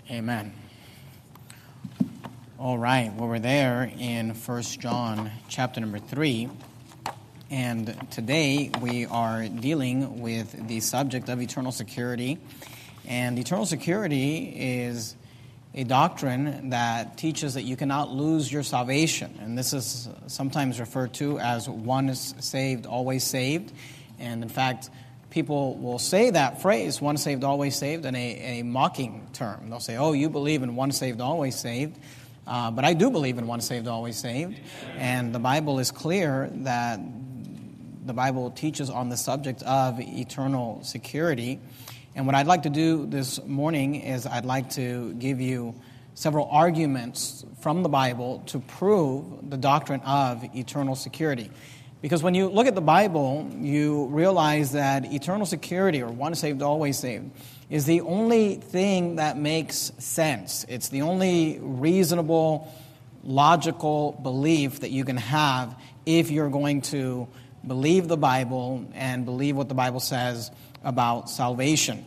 Amen. All right, well, we're there in 1 John chapter number 3, and today we are dealing with the subject of eternal security. And eternal security is a doctrine that teaches that you cannot lose your salvation, and this is sometimes referred to as once saved, always saved. And in fact, people will say that phrase, once saved, always saved, in a mocking term. They'll say, oh, you believe in once saved, always saved. But I do believe in once saved, always saved. And the Bible is clear that the Bible teaches on the subject of eternal security. And what I'd like to do this morning is I'd like to give you several arguments from the Bible to prove the doctrine of eternal security. Because when you look at the Bible, you realize that eternal security, or once saved, always saved, is the only thing that makes sense. It's the only reasonable, logical belief that you can have if you're going to believe the Bible and believe what the Bible says about salvation.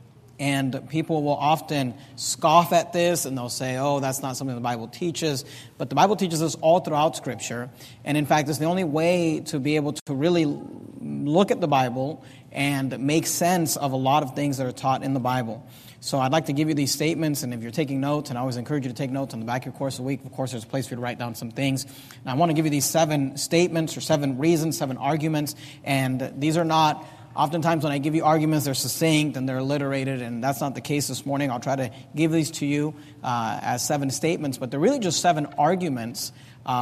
And people will often scoff at this, and they'll say, oh, that's not something the Bible teaches. But the Bible teaches us all throughout Scripture. And in fact, it's the only way to be able to really look at the Bible and make sense of a lot of things that are taught in the Bible. So I'd like to give you these statements, and if you're taking notes, and I always encourage you to take notes on the back of your course of the week, of course, there's a place for you to write down some things. And I want to give you these 7 statements, or 7 reasons, 7 arguments, and these are not... Oftentimes when I give you arguments, they're succinct and they're alliterated, and that's not the case this morning. I'll try to give these to you as 7 statements, but they're really just 7 arguments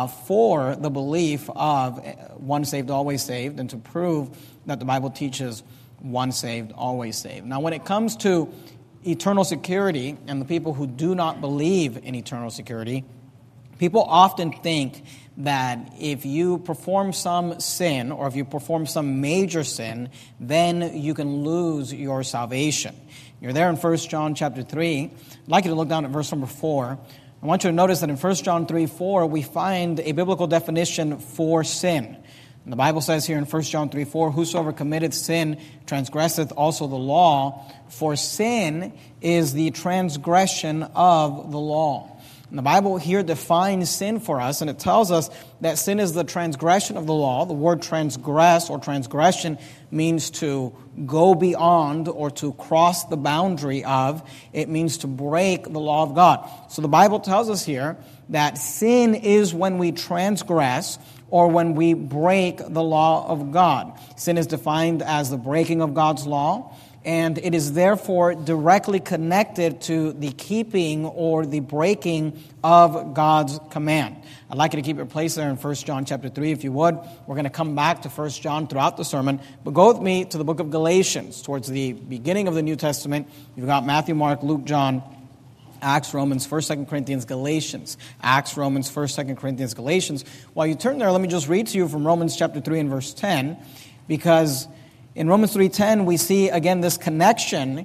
for the belief of once saved, always saved, and to prove that the Bible teaches once saved, always saved. Now, when it comes to eternal security and the people who do not believe in eternal security, people often think that if you perform some sin, or if you perform some major sin, then you can lose your salvation. You're there in 1 John chapter 3. I'd like you to look down at verse number 4. I want you to notice that in 1 John 3:4, we find a biblical definition for sin. And the Bible says here in 1 John 3:4, whosoever committeth sin transgresseth also the law, for sin is the transgression of the law. And the Bible here defines sin for us, and it tells us that sin is the transgression of the law. The word transgress or transgression means to go beyond or to cross the boundary of. It means to break the law of God. So the Bible tells us here that sin is when we transgress or when we break the law of God. Sin is defined as the breaking of God's law, and it is therefore directly connected to the keeping or the breaking of God's command. I'd like you to keep your place there in 1 John chapter 3, if you would. We're going to come back to 1 John throughout the sermon. But go with me to the book of Galatians, towards the beginning of the New Testament. You've got Matthew, Mark, Luke, John, Acts, Romans, 1st, 2nd Corinthians, Galatians. Acts, Romans, 1st, 2nd Corinthians, Galatians. While you turn there, let me just read to you from Romans chapter 3 and verse 10, because in Romans 3:10, we see, again, this connection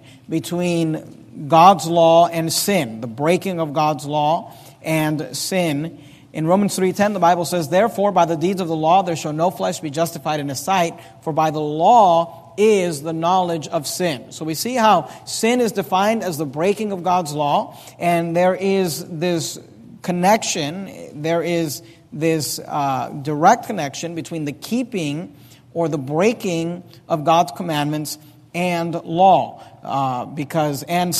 between God's law and sin, the breaking of God's law and sin. In Romans 3:10, the Bible says, therefore, by the deeds of the law, there shall no flesh be justified in his sight, for by the law is the knowledge of sin. So we see how sin is defined as the breaking of God's law, and there is this connection, there is this direct connection between the keeping or the breaking of God's commandments and law, because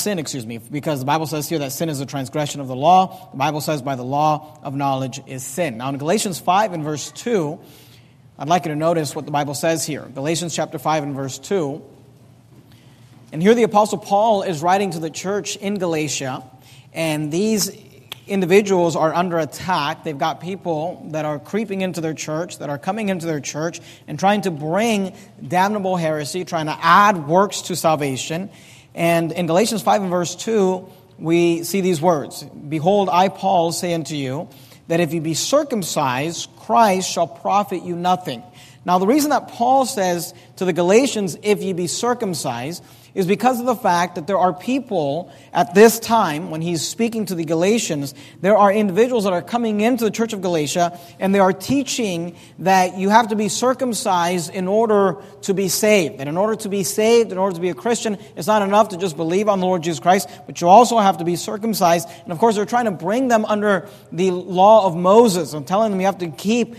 the Bible says here that sin is a transgression of the law. The Bible says by the law of knowledge is sin. Now in Galatians 5 and verse 2, I'd like you to notice what the Bible says here. Galatians chapter 5 and verse 2. And here the Apostle Paul is writing to the church in Galatia, and these individuals are under attack. They've got people that are creeping into their church, that are coming into their church and trying to bring damnable heresy, trying to add works to salvation. And in Galatians 5 and verse 2, we see these words, behold, I, Paul, say unto you, that if you be circumcised, Christ shall profit you nothing. Now, the reason that Paul says to the Galatians, if ye be circumcised, is because of the fact that there are people at this time, when he's speaking to the Galatians, there are individuals that are coming into the church of Galatia, and they are teaching that you have to be circumcised in order to be saved. And in order to be saved, in order to be a Christian, it's not enough to just believe on the Lord Jesus Christ, but you also have to be circumcised. And of course, they're trying to bring them under the law of Moses and telling them you have to keep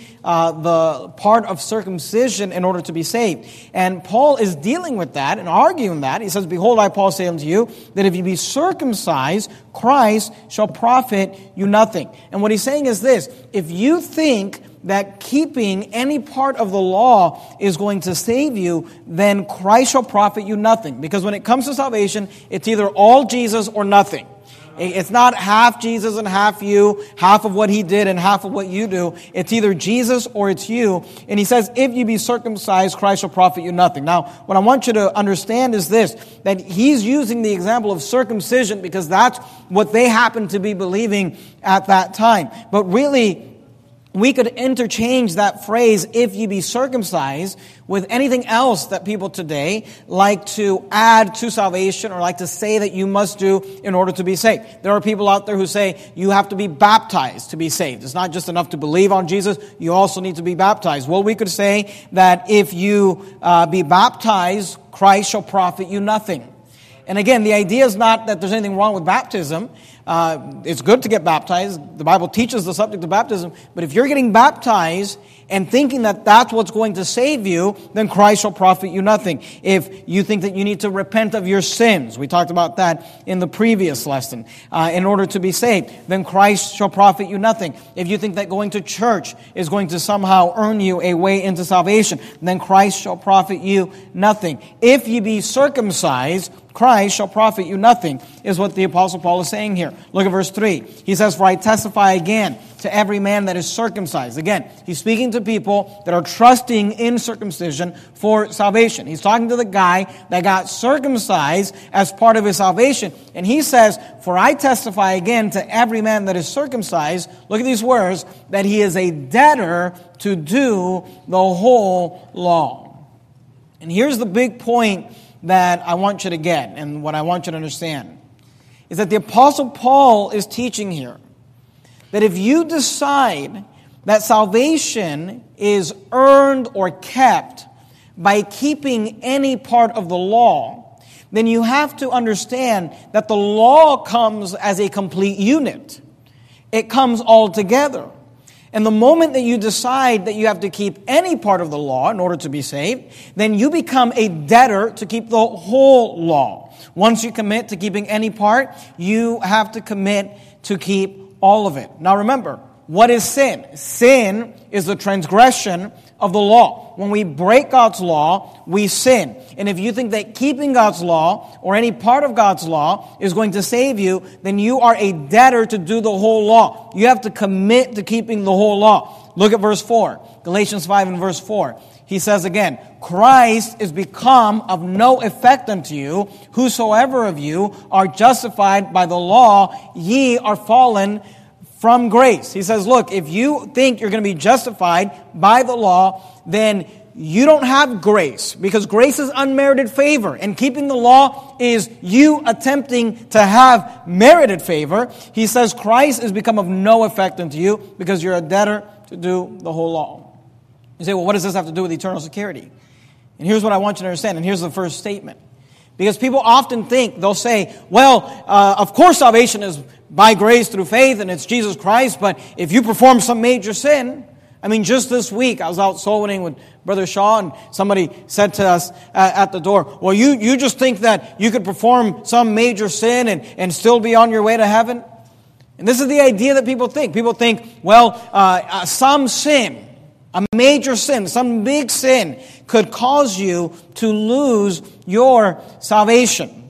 the part of circumcision in order to be saved. And Paul is dealing with that and arguing that. He says, "Behold, I, Paul, say unto you, that if you be circumcised, Christ shall profit you nothing." And what he's saying is this: if you think that keeping any part of the law is going to save you, then Christ shall profit you nothing. Because when it comes to salvation, it's either all Jesus or nothing. It's not half Jesus and half you, half of what he did and half of what you do. It's either Jesus or it's you. And he says, if you be circumcised, Christ shall profit you nothing. Now, what I want you to understand is this, that he's using the example of circumcision because that's what they happen to be believing at that time. But really, we could interchange that phrase, if you be circumcised, with anything else that people today like to add to salvation or like to say that you must do in order to be saved. There are people out there who say you have to be baptized to be saved. It's not just enough to believe on Jesus, you also need to be baptized. Well, we could say that if you be baptized, Christ shall profit you nothing. And again, the idea is not that there's anything wrong with baptism. It's good to get baptized. The Bible teaches the subject of baptism. But if you're getting baptized and thinking that that's what's going to save you, then Christ shall profit you nothing. If you think that you need to repent of your sins, we talked about that in the previous lesson, in order to be saved, then Christ shall profit you nothing. If you think that going to church is going to somehow earn you a way into salvation, then Christ shall profit you nothing. If you be circumcised, Christ shall profit you nothing, is what the Apostle Paul is saying here. Look at verse 3. He says, "For I testify again to every man that is circumcised." Again, he's speaking to people that are trusting in circumcision for salvation. He's talking to the guy that got circumcised as part of his salvation. And he says, "For I testify again to every man that is circumcised," look at these words, "that he is a debtor to do the whole law." And here's the big point that I want you to get, and what I want you to understand, is that the Apostle Paul is teaching here that if you decide that salvation is earned or kept by keeping any part of the law, then you have to understand that the law comes as a complete unit. It comes all together. And the moment that you decide that you have to keep any part of the law in order to be saved, then you become a debtor to keep the whole law. Once you commit to keeping any part, you have to commit to keep all of it. Now remember, what is sin? Sin is the transgression of the law. When we break God's law, we sin. And if you think that keeping God's law or any part of God's law is going to save you, then you are a debtor to do the whole law. You have to commit to keeping the whole law. Look at verse 4. Galatians 5 and verse 4. He says again, "Christ is become of no effect unto you. Whosoever of you are justified by the law, ye are fallen from grace." He says, look, if you think you're going to be justified by the law, then you don't have grace, because grace is unmerited favor, and keeping the law is you attempting to have merited favor. He says Christ is become of no effect unto you because you're a debtor to do the whole law. You say, well, what does this have to do with eternal security? And here's what I want you to understand, and here's the first statement. Because people often think, they'll say, well, of course salvation is by grace through faith and it's Jesus Christ, but if you perform some major sin, I mean, just this week I was out soul winning with Brother Shaw, and somebody said to us at the door, well, you just think that you could perform some major sin and still be on your way to heaven? And this is the idea that people think. People think, well, some sin, a major sin, some big sin could cause you to lose your salvation.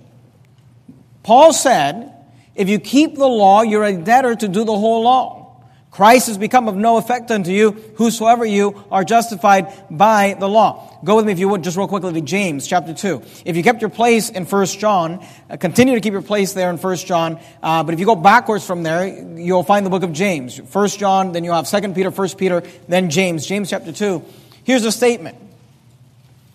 Paul said, if you keep the law, you're a debtor to do the whole law. Christ has become of no effect unto you, whosoever you are justified by the law. Go with me, if you would, just real quickly to James chapter 2. If you kept your place in 1 John, continue to keep your place there in 1 John. But if you go backwards from there, you'll find the book of James. 1 John, then you'll have 2 Peter, 1 Peter, then James. James chapter 2. Here's a statement.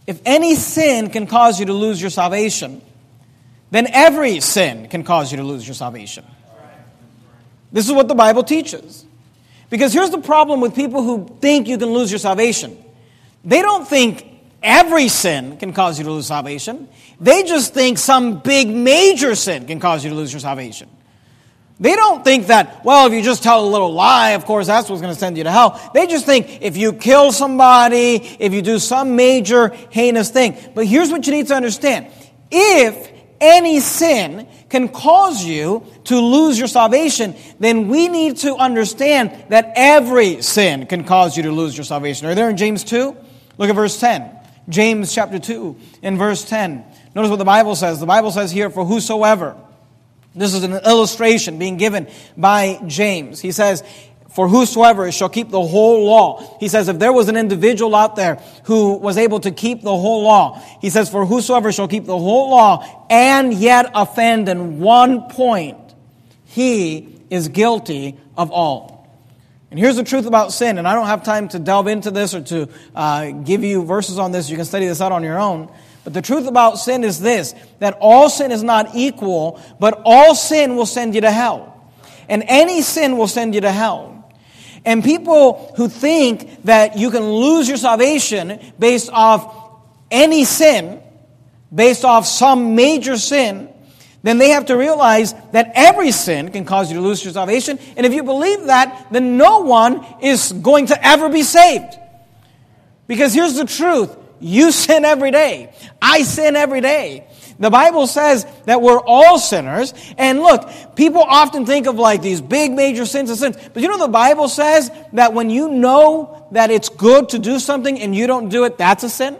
if any sin can cause you to lose your salvation, then every sin can cause you to lose your salvation. This is what the Bible teaches. Because here's the problem with people who think you can lose your salvation. They don't think every sin can cause you to lose salvation. They just think some big major sin can cause you to lose your salvation. They don't think that, well, if you just tell a little lie, of course, that's what's going to send you to hell. They just think if you kill somebody, if you do some major heinous thing. But here's what you need to understand. If any sin can cause you to lose your salvation, then we need to understand that every sin can cause you to lose your salvation. Are you there in James 2? Look at verse 10. James chapter 2 in verse 10. Notice what the Bible says. The Bible says here, for whosoever. This is an illustration being given by James. He says, for whosoever shall keep the whole law. He says, if there was an individual out there who was able to keep the whole law, he says, for whosoever shall keep the whole law and yet offend in one point, he is guilty of all. And here's the truth about sin, and I don't have time to delve into this or to give you verses on this. You can study this out on your own. But the truth about sin is this, that all sin is not equal, but all sin will send you to hell. And any sin will send you to hell. And people who think that you can lose your salvation based off any sin, based off some major sin, then they have to realize that every sin can cause you to lose your salvation. And if you believe that, then no one is going to ever be saved. Because here's the truth. You sin every day. I sin every day. The Bible says that we're all sinners. And look, people often think of like these big major sins and sins. But you know the Bible says that when you know that it's good to do something and you don't do it, that's a sin?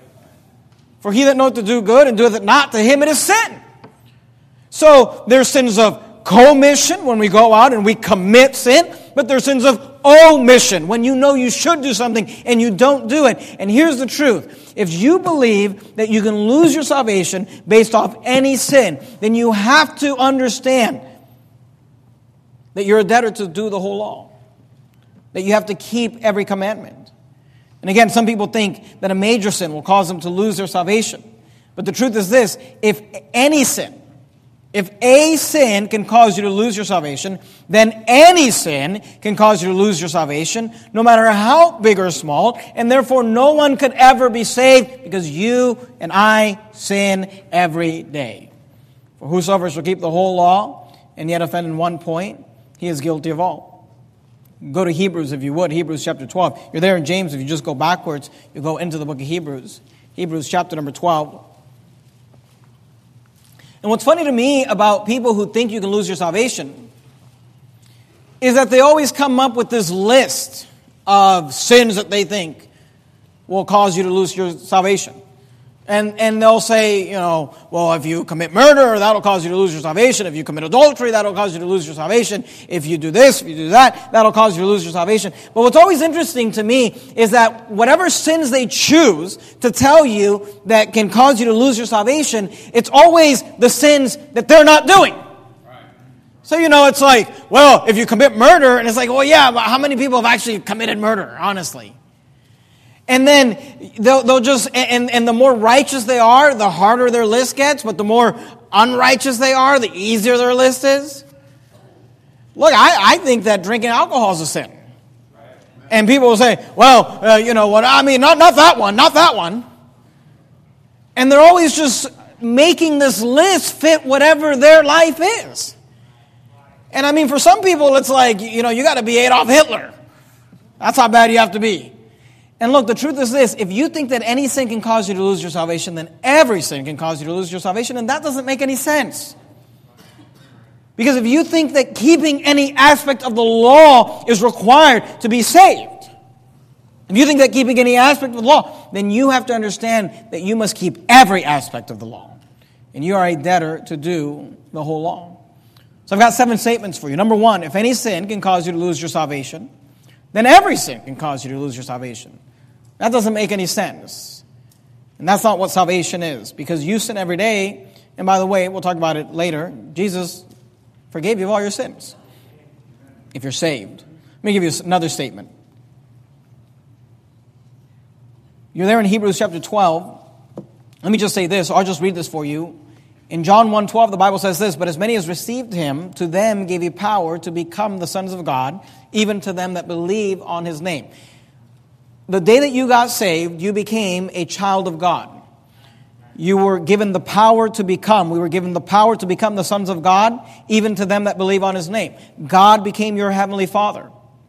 For he that knoweth to do good and doeth it not, to him it is sin. So there's sins of commission when we go out and we commit sin. But there's sins of omission, when you know you should do something and you don't do it. And here's the truth. If you believe that you can lose your salvation based off any sin, then you have to understand that you're a debtor to do the whole law. That you have to keep every commandment. And again, some people think that a major sin will cause them to lose their salvation. But the truth is this, if any sin, if a sin can cause you to lose your salvation, then any sin can cause you to lose your salvation, no matter how big or small, and therefore no one could ever be saved because you and I sin every day. For whosoever shall keep the whole law and yet offend in one point, he is guilty of all. Go to Hebrews if you would, Hebrews chapter 12. You're there in James, if you just go backwards, you go into the book of Hebrews. Hebrews chapter number 12. And what's funny to me about people who think you can lose your salvation is that they always come up with this list of sins that they think will cause you to lose your salvation. And they'll say, you know, well, if you commit murder, that'll cause you to lose your salvation. If you commit adultery, that'll cause you to lose your salvation. If you do this, if you do that, that'll cause you to lose your salvation. But what's always interesting to me is that whatever sins they choose to tell you that can cause you to lose your salvation, it's always the sins that they're not doing. So, you know, it's like, well, if you commit murder, and it's like, well, yeah, but how many people have actually committed murder, honestly? And then they'll just, and the more righteous they are, the harder their list gets, but the more unrighteous they are, the easier their list is. Look, I think that drinking alcohol is a sin. And people will say, well, you know what, I mean, not that one. And they're always just making this list fit whatever their life is. And I mean, for some people, it's like, you know, you got to be Adolf Hitler. That's how bad you have to be. And look, the truth is this, if you think that any sin can cause you to lose your salvation, then every sin can cause you to lose your salvation, and that doesn't make any sense. Because if you think that keeping any aspect of the law is required to be saved, if you think that keeping any aspect of the law, then you have to understand that you must keep every aspect of the law. And you are a debtor to do the whole law. So I've got 7 statements for you. Number 1, if any sin can cause you to lose your salvation, then every sin can cause you to lose your salvation. That doesn't make any sense. And that's not what salvation is. Because you sin every day. And by the way, we'll talk about it later. Jesus forgave you of all your sins. If you're saved. Let me give you another statement. You're there in Hebrews chapter 12. Let me just say this, or I'll just read this for you. In John 1:12, the Bible says this, "But as many as received him, to them gave he power to become the sons of God, even to them that believe on his name." The day that you got saved, you became a child of God. You were given the power to become. We were given the power to become the sons of God, even to them that believe on his name. God became your heavenly Father.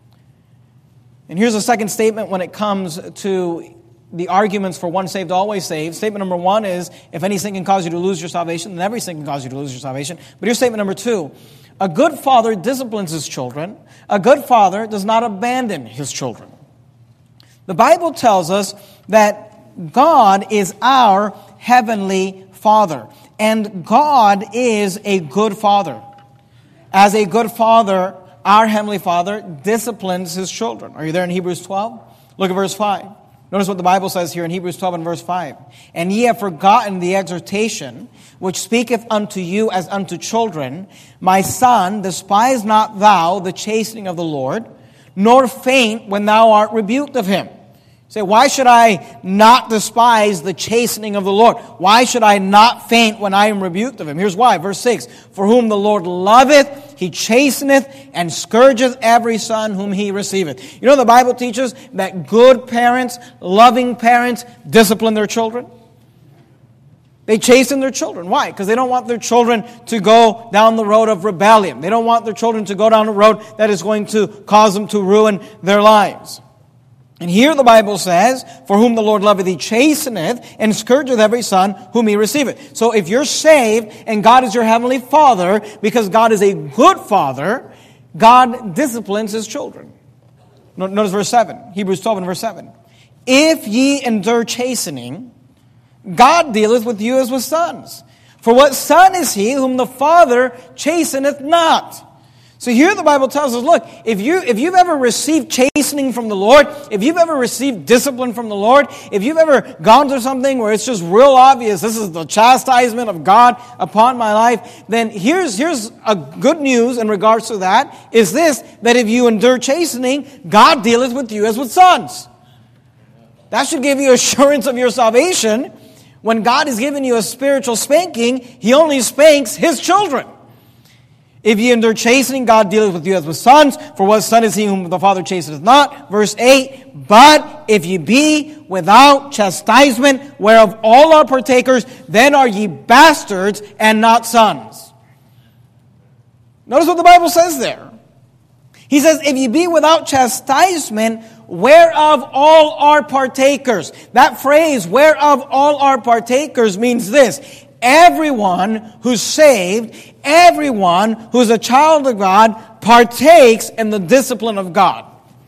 And here's a second statement when it comes to the arguments for once saved, always saved. Statement number one is, if any sin can cause you to lose your salvation, then every sin can cause you to lose your salvation. But here's statement number two. A good father disciplines his children. A good father does not abandon his children. The Bible tells us that God is our heavenly Father. And God is a good father. As a good father, our heavenly Father disciplines his children. Are you there in Hebrews 12? Look at verse 5. Notice what the Bible says here in Hebrews 12 and verse 5. "And ye have forgotten the exhortation which speaketh unto you as unto children. My son, despise not thou the chastening of the Lord, nor faint when thou art rebuked of him." Say, why should I not despise the chastening of the Lord? Why should I not faint when I am rebuked of him? Here's why. Verse 6. "For whom the Lord loveth, he chasteneth, and scourgeth every son whom he receiveth." You know, the Bible teaches that good parents, loving parents, discipline their children. They chasten their children. Why? Because they don't want their children to go down the road of rebellion. They don't want their children to go down a road that is going to cause them to ruin their lives. And here the Bible says, "For whom the Lord loveth, he chasteneth, and scourgeth every son whom he receiveth." So if you're saved, and God is your heavenly Father, because God is a good Father, God disciplines his children. Notice verse 7, Hebrews 12 and verse 7. "If ye endure chastening, God dealeth with you as with sons. For what son is he whom the Father chasteneth not?" So here the Bible tells us, look, if you've ever received chastening from the Lord, if you've ever received discipline from the Lord, if you've ever gone through something where it's just real obvious, this is the chastisement of God upon my life, then here's a good news in regards to that, is this, that if you endure chastening, God dealeth with you as with sons. That should give you assurance of your salvation. When God has given you a spiritual spanking, he only spanks his children. "If ye endure chastening, God dealeth with you as with sons. For what son is he whom the Father chasteneth not?" Verse 8, "But if ye be without chastisement, whereof all are partakers, then are ye bastards and not sons." Notice what the Bible says there. He says, if ye be without chastisement, whereof all are partakers. That phrase, whereof all are partakers, means this. Everyone who's saved, everyone who's a child of God, partakes in the discipline of God.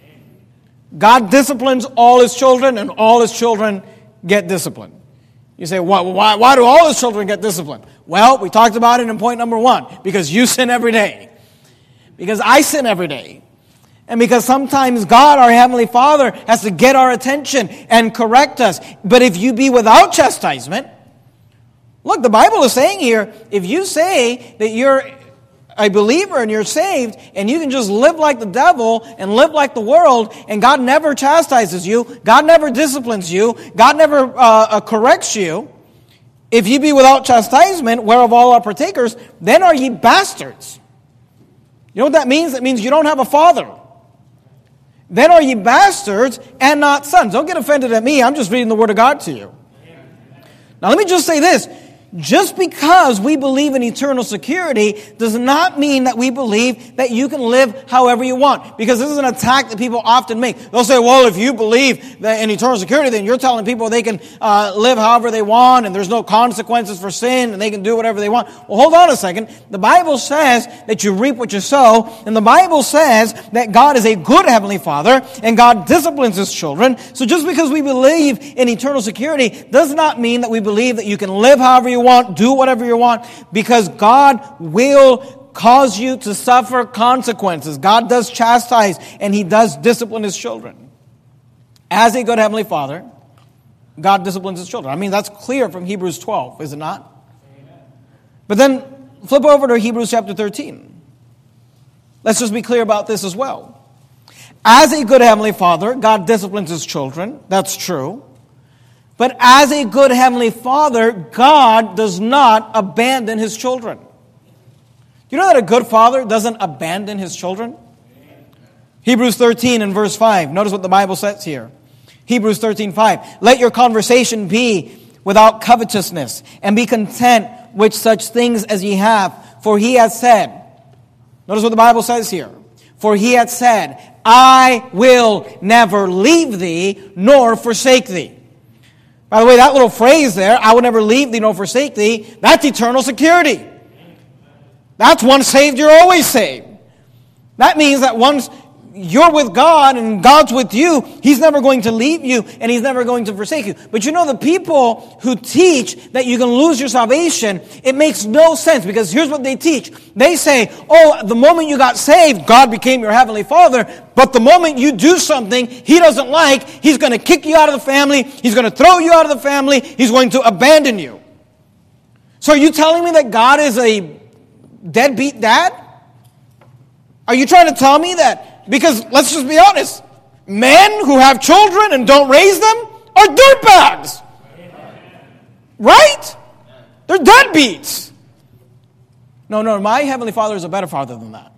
God disciplines all his children, and all his children get disciplined. You say, why do all his children get disciplined? Well, we talked about it in point number 1. Because you sin every day. Because I sin every day. And because sometimes God, our Heavenly Father, has to get our attention and correct us. But if you be without chastisement, look, the Bible is saying here, if you say that you're a believer and you're saved, and you can just live like the devil and live like the world, and God never chastises you, God never disciplines you, God never corrects you, if ye be without chastisement, whereof all are partakers, then are ye bastards. You know what that means? It means you don't have a father. Then are ye bastards and not sons. Don't get offended at me. I'm just reading the Word of God to you. Now let me just say this. Just because we believe in eternal security does not mean that we believe that you can live however you want. Because this is an attack that people often make. They'll say, well, if you believe that in eternal security, then you're telling people they can live however they want and there's no consequences for sin and they can do whatever they want. Well, hold on a second. The Bible says that you reap what you sow, and the Bible says that God is a good Heavenly Father and God disciplines His children. So just because we believe in eternal security does not mean that we believe that you can live however you want, do whatever you want, because God will cause you to suffer consequences. God does chastise and He does discipline His children. As a good Heavenly Father, God disciplines His children. I mean, that's clear from Hebrews 12, is it not? Amen. But then flip over to Hebrews chapter 13. Let's just be clear about this as well. As a good Heavenly Father, God disciplines His children. That's true. But as a good Heavenly Father, God does not abandon His children. You know that a good father doesn't abandon his children? Hebrews 13 and verse 5. Notice what the Bible says here. Hebrews 13:5. Let your conversation be without covetousness, and be content with such things as ye have. For He hath said, notice what the Bible says here. For He hath said, I will never leave thee, nor forsake thee. By the way, that little phrase there, I will never leave thee, nor forsake thee, that's eternal security. That's once saved, you're always saved. That means that once you're with God and God's with you, He's never going to leave you and He's never going to forsake you. But you know, the people who teach that you can lose your salvation, it makes no sense, because here's what they teach. They say, oh, the moment you got saved, God became your Heavenly Father, but the moment you do something He doesn't like, He's going to kick you out of the family, He's going to throw you out of the family, He's going to abandon you. So are you telling me that God is a deadbeat dad? Are you trying to tell me that? Because let's just be honest, men who have children and don't raise them are dirtbags. Right? They're deadbeats. No, my Heavenly Father is a better Father than that.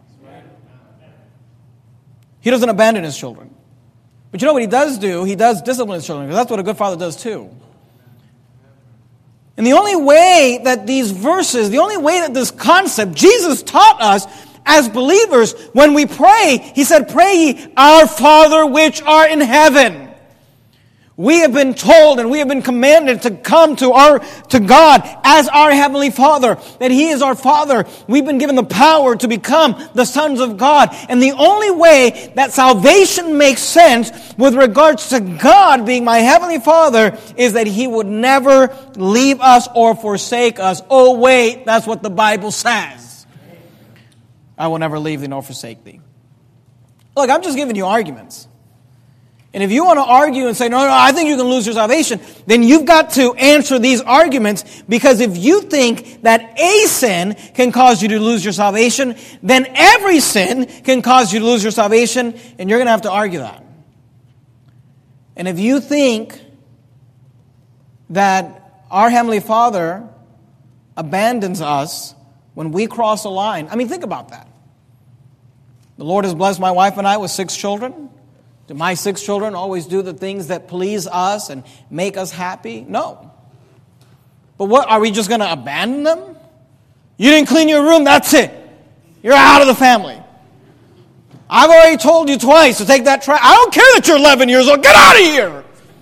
He doesn't abandon His children. But you know what He does do? He does discipline His children, because that's what a good father does too. And the only way that these verses, the only way that this concept, Jesus taught us as believers, when we pray, He said, pray ye, our Father which art in heaven. We have been told and we have been commanded to come to God as our Heavenly Father, that He is our Father. We've been given the power to become the sons of God. And the only way that salvation makes sense with regards to God being my Heavenly Father is that He would never leave us or forsake us. Oh wait, that's what the Bible says. I will never leave thee nor forsake thee. Look, I'm just giving you arguments. And if you want to argue and say, no, I think you can lose your salvation, then you've got to answer these arguments, because if you think that a sin can cause you to lose your salvation, then every sin can cause you to lose your salvation, and you're going to have to argue that. And if you think that our Heavenly Father abandons us when we cross a line, I mean, think about that. The Lord has blessed my wife and I with 6 children. Do my 6 children always do the things that please us and make us happy? No. But what, are we just going to abandon them? You didn't clean your room, that's it. You're out of the family. I've already told you twice to take that trash. I don't care that you're 11 years old. Get out of here.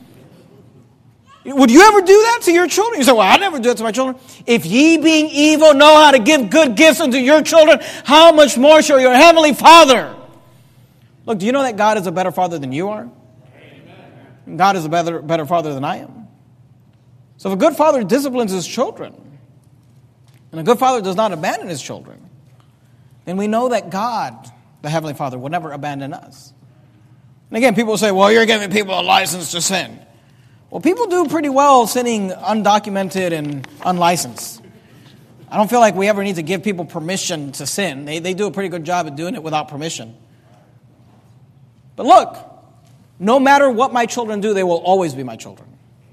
Would you ever do that to your children? You say, well, I never do that to my children. If ye being evil know how to give good gifts unto your children, how much more shall your Heavenly Father? Look, do you know that God is a better Father than you are? Amen. God is a better Father than I am. So if a good father disciplines his children, and a good father does not abandon his children, then we know that God, the Heavenly Father, will never abandon us. And again, people say, well, you're giving people a license to sin. Well, people do pretty well sinning undocumented and unlicensed. I don't feel like we ever need to give people permission to sin. They do a pretty good job of doing it without permission. But look, no matter what my children do, they will always be my children.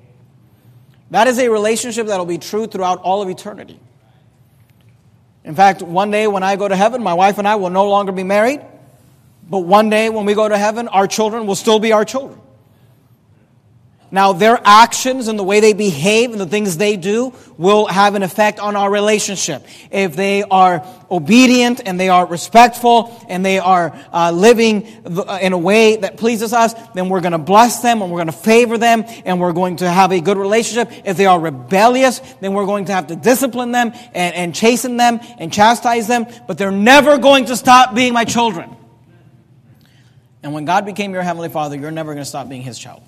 That is a relationship that will be true throughout all of eternity. In fact, one day when I go to heaven, my wife and I will no longer be married. But one day when we go to heaven, our children will still be our children. Now, their actions and the way they behave and the things they do will have an effect on our relationship. If they are obedient and they are respectful and they are living in a way that pleases us, then we're going to bless them and we're going to favor them and we're going to have a good relationship. If they are rebellious, then we're going to have to discipline them and chasten them and chastise them. But they're never going to stop being my children. And when God became your Heavenly Father, you're never going to stop being His child.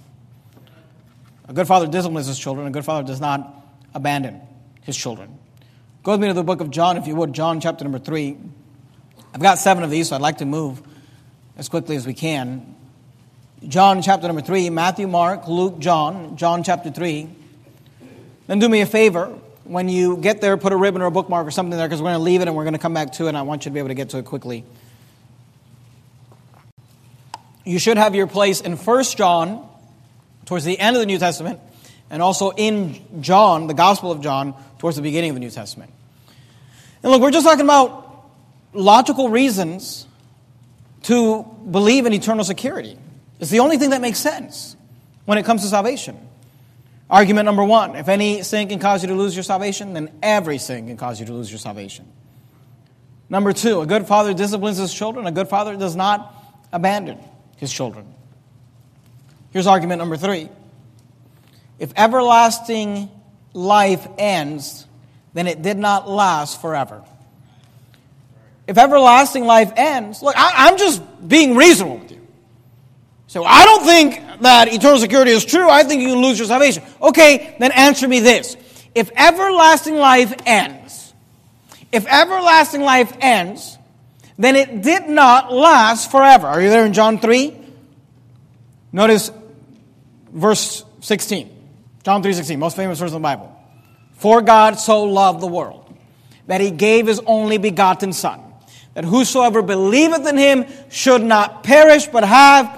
A good father disciplines his children. A good father does not abandon his children. Go with me to the book of John, if you would. John chapter number 3. I've got 7 of these, so I'd like to move as quickly as we can. John chapter number 3, Matthew, Mark, Luke, John chapter 3. Then do me a favor. When you get there, put a ribbon or a bookmark or something there, because we're going to leave it and we're going to come back to it, and I want you to be able to get to it quickly. You should have your place in 1 John, towards the end of the New Testament, and also in John, the Gospel of John, towards the beginning of the New Testament. And look, we're just talking about logical reasons to believe in eternal security. It's the only thing that makes sense when it comes to salvation. Argument number one, if any sin can cause you to lose your salvation, then every sin can cause you to lose your salvation. Number two, a good father disciplines his children. A good father does not abandon his children. Here's argument number three. If everlasting life ends, then it did not last forever. If everlasting life ends, look, I'm just being reasonable with you. So I don't think that eternal security is true. I think you can lose your salvation. Okay, then answer me this. If everlasting life ends, then it did not last forever. Are you there in John 3? Notice verse 16. John 3:16, most famous verse in the Bible. For God so loved the world, that he gave his only begotten Son, that whosoever believeth in him should not perish, but have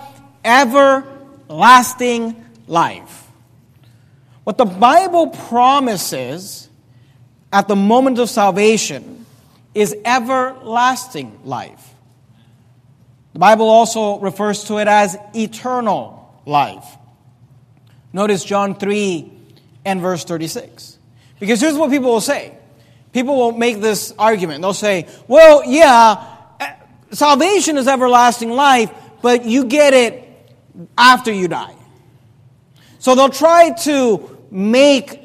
everlasting life. What the Bible promises at the moment of salvation is everlasting life. The Bible also refers to it as eternal life. Notice John 3 and verse 36. Because here's what people will say. People will make this argument. They'll say, well, yeah, salvation is everlasting life, but you get it after you die. So they'll try to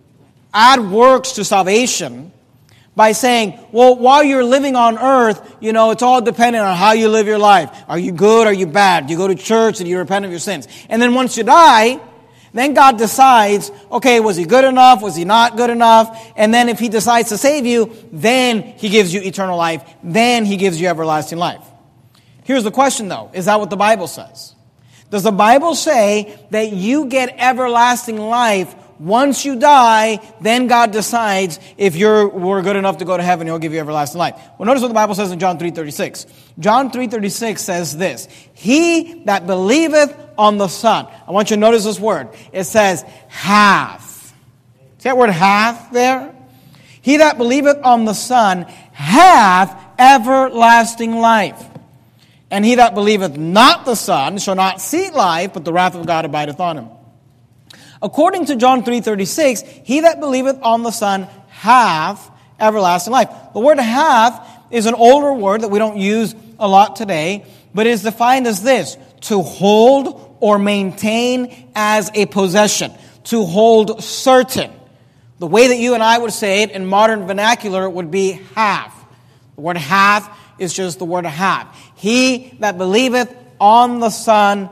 add works to salvation by saying, well, while you're living on earth, it's all dependent on how you live your life. Are you good? Are you bad? Do you go to church? And you repent of your sins? And then once you die, then God decides, okay, was he good enough? Was he not good enough? And then if he decides to save you, then he gives you eternal life. Then he gives you everlasting life. Here's the question, though. Is that what the Bible says? Does the Bible say that you get everlasting life once you die, then God decides if we're good enough to go to heaven, he'll give you everlasting life? Well, notice what the Bible says in John 3:36. John 3:36 says this, he that believeth on the Son. I want you to notice this word. It says, hath. See that word hath there? He that believeth on the Son hath everlasting life. And he that believeth not the Son shall not see life, but the wrath of God abideth on him. According to John 3:36, he that believeth on the Son hath everlasting life. The word hath is an older word that we don't use a lot today, but it is defined as this: to hold or maintain as a possession, to hold certain. The way that you and I would say it in modern vernacular would be have. The word hath is just the word have. He that believeth on the Son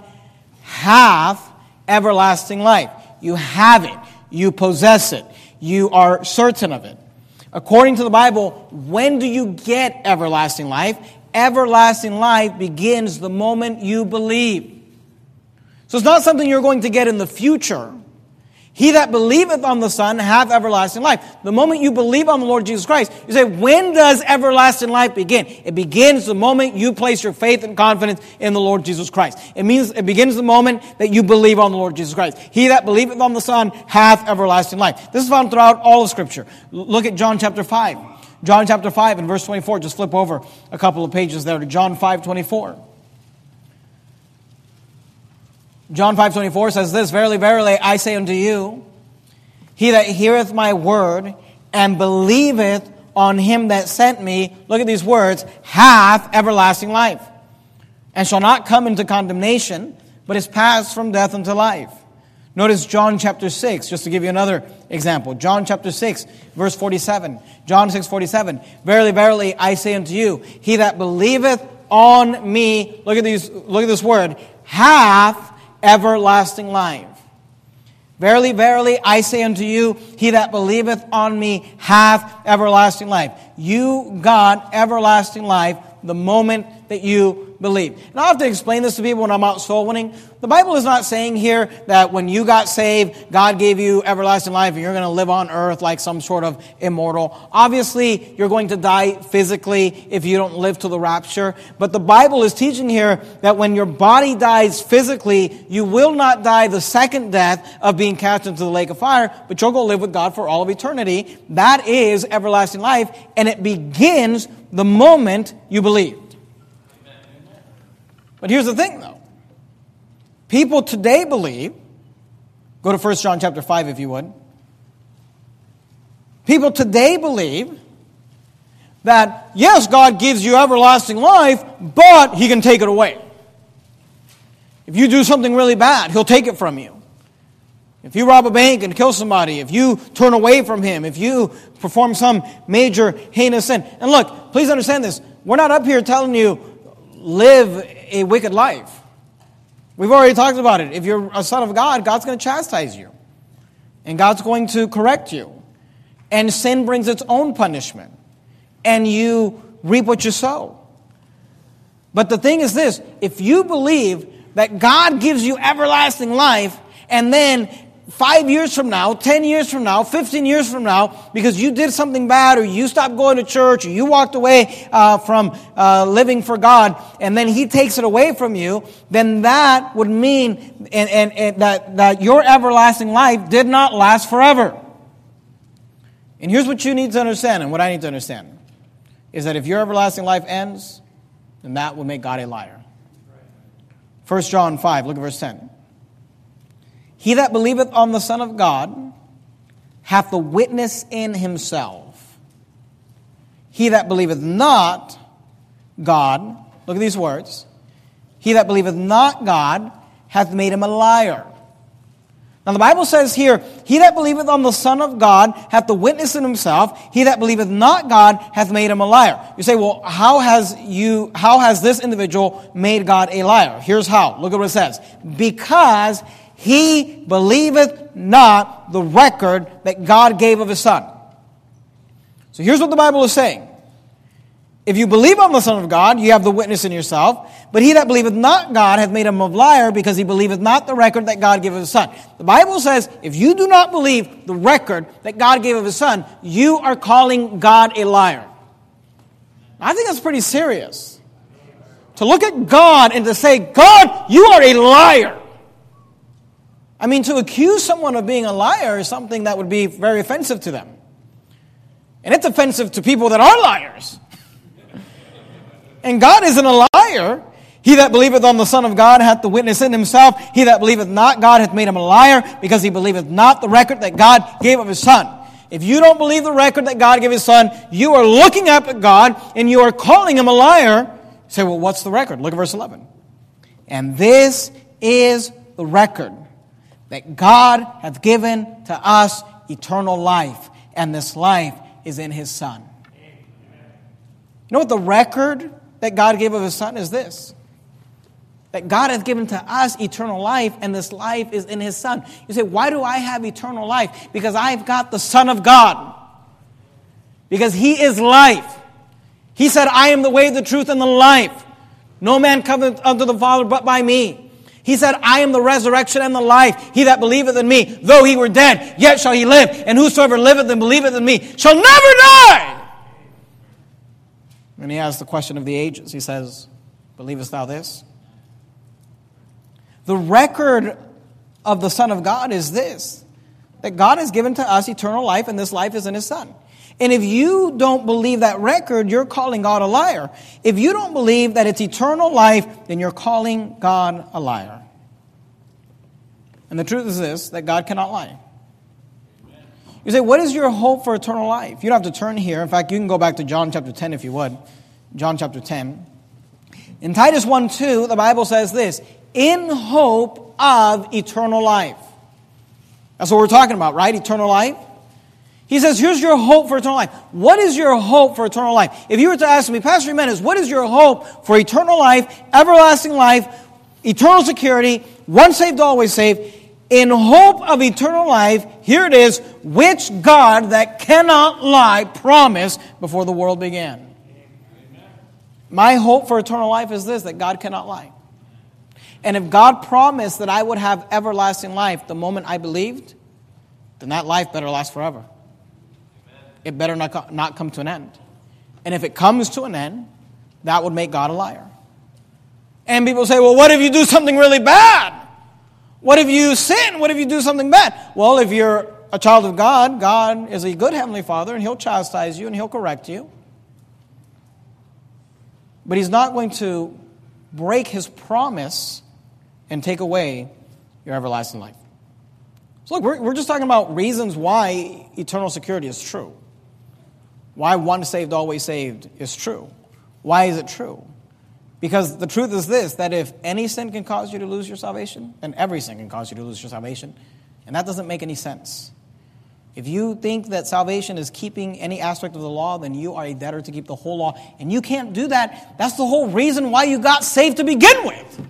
hath everlasting life. You have it. You possess it. You are certain of it. According to the Bible, when do you get everlasting life? Everlasting life begins the moment you believe. So it's not something you're going to get in the future. He that believeth on the Son hath everlasting life. The moment you believe on the Lord Jesus Christ, you say, when does everlasting life begin? It begins the moment you place your faith and confidence in the Lord Jesus Christ. It begins the moment that you believe on the Lord Jesus Christ. He that believeth on the Son hath everlasting life. This is found throughout all of Scripture. Look at John chapter 5. John chapter 5 and verse 24. Just flip over a couple of pages there to John 5:24. John 5:24 says this, verily, verily, I say unto you, he that heareth my word and believeth on him that sent me, look at these words, hath everlasting life, and shall not come into condemnation, but is passed from death unto life. Notice John chapter 6, just to give you another example. John chapter 6, verse 47. John 6:47. Verily, verily, I say unto you, he that believeth on me, look at this word, hath everlasting life. Verily, verily, I say unto you, he that believeth on me hath everlasting life. You got everlasting life the moment that you believe. And I have to explain this to people when I'm out soul winning. The Bible is not saying here that when you got saved, God gave you everlasting life and you're going to live on earth like some sort of immortal. Obviously, you're going to die physically if you don't live to the rapture. But the Bible is teaching here that when your body dies physically, you will not die the second death of being cast into the lake of fire, but you'll go live with God for all of eternity. That is everlasting life, and it begins the moment you believe. But here's the thing, though. People today believe, go to 1 John chapter 5 if you would. People today believe that, yes, God gives you everlasting life, but He can take it away. If you do something really bad, He'll take it from you. If you rob a bank and kill somebody, if you turn away from Him, if you perform some major heinous sin. And look, please understand this. We're not up here telling you, live a wicked life. We've already talked about it. If you're a son of God, God's going to chastise you. And God's going to correct you. And sin brings its own punishment. And you reap what you sow. But the thing is this, if you believe that God gives you everlasting life, and then 5 years from now, 10 years from now, 15 years from now, because you did something bad, or you stopped going to church, or you walked away from living for God, and then He takes it away from you, then that would mean and that your everlasting life did not last forever. And here's what you need to understand, and what I need to understand, is that if your everlasting life ends, then that would make God a liar. 1 John 5, look at verse 10. He that believeth on the Son of God hath the witness in himself. He that believeth not God, look at these words, he that believeth not God hath made him a liar. Now the Bible says here, he that believeth on the Son of God hath the witness in himself. He that believeth not God hath made him a liar. You say, well, how has this individual made God a liar? Here's how. Look at what it says. Because he believeth not the record that God gave of His Son. So here's what the Bible is saying. If you believe on the Son of God, you have the witness in yourself. But he that believeth not God hath made him a liar, because he believeth not the record that God gave of His Son. The Bible says, if you do not believe the record that God gave of His Son, you are calling God a liar. I think that's pretty serious. To look at God and to say, God, you are a liar. I mean, to accuse someone of being a liar is something that would be very offensive to them. And it's offensive to people that are liars. And God isn't a liar. He that believeth on the Son of God hath the witness in himself. He that believeth not God hath made him a liar, because he believeth not the record that God gave of His Son. If you don't believe the record that God gave His Son, you are looking up at God and you are calling Him a liar. You say, well, what's the record? Look at verse 11. And this is the record, that God hath given to us eternal life, and this life is in His Son. You know what the record that God gave of His Son is this? That God hath given to us eternal life, and this life is in His Son. You say, why do I have eternal life? Because I've got the Son of God. Because He is life. He said, I am the way, the truth, and the life. No man cometh unto the Father but by me. He said, I am the resurrection and the life. He that believeth in me, though he were dead, yet shall he live. And whosoever liveth and believeth in me shall never die. And He asks the question of the ages. He says, believest thou this? The record of the Son of God is this, that God has given to us eternal life, and this life is in His Son. And if you don't believe that record, you're calling God a liar. If you don't believe that it's eternal life, then you're calling God a liar. And the truth is this, that God cannot lie. You say, what is your hope for eternal life? You don't have to turn here. In fact, you can go back to John chapter 10 if you would. John chapter 10. In Titus 1:2, the Bible says this, in hope of eternal life. That's what we're talking about, right? Eternal life. He says, here's your hope for eternal life. What is your hope for eternal life? If you were to ask me, Pastor Jimenez, what is your hope for eternal life, everlasting life, eternal security, once saved, always saved? In hope of eternal life, here it is, which God that cannot lie promised before the world began. My hope for eternal life is this, that God cannot lie. And if God promised that I would have everlasting life the moment I believed, then that life better last forever. It better not come to an end. And if it comes to an end, that would make God a liar. And people say, well, what if you do something really bad? What if you sin? What if you do something bad? Well, if you're a child of God, God is a good Heavenly Father, and He'll chastise you and He'll correct you. But He's not going to break His promise and take away your everlasting life. So look, we're just talking about reasons why eternal security is true. Why once saved, always saved is true. Why is it true? Because the truth is this, that if any sin can cause you to lose your salvation, then every sin can cause you to lose your salvation. And that doesn't make any sense. If you think that salvation is keeping any aspect of the law, then you are a debtor to keep the whole law. And you can't do that. That's the whole reason why you got saved to begin with.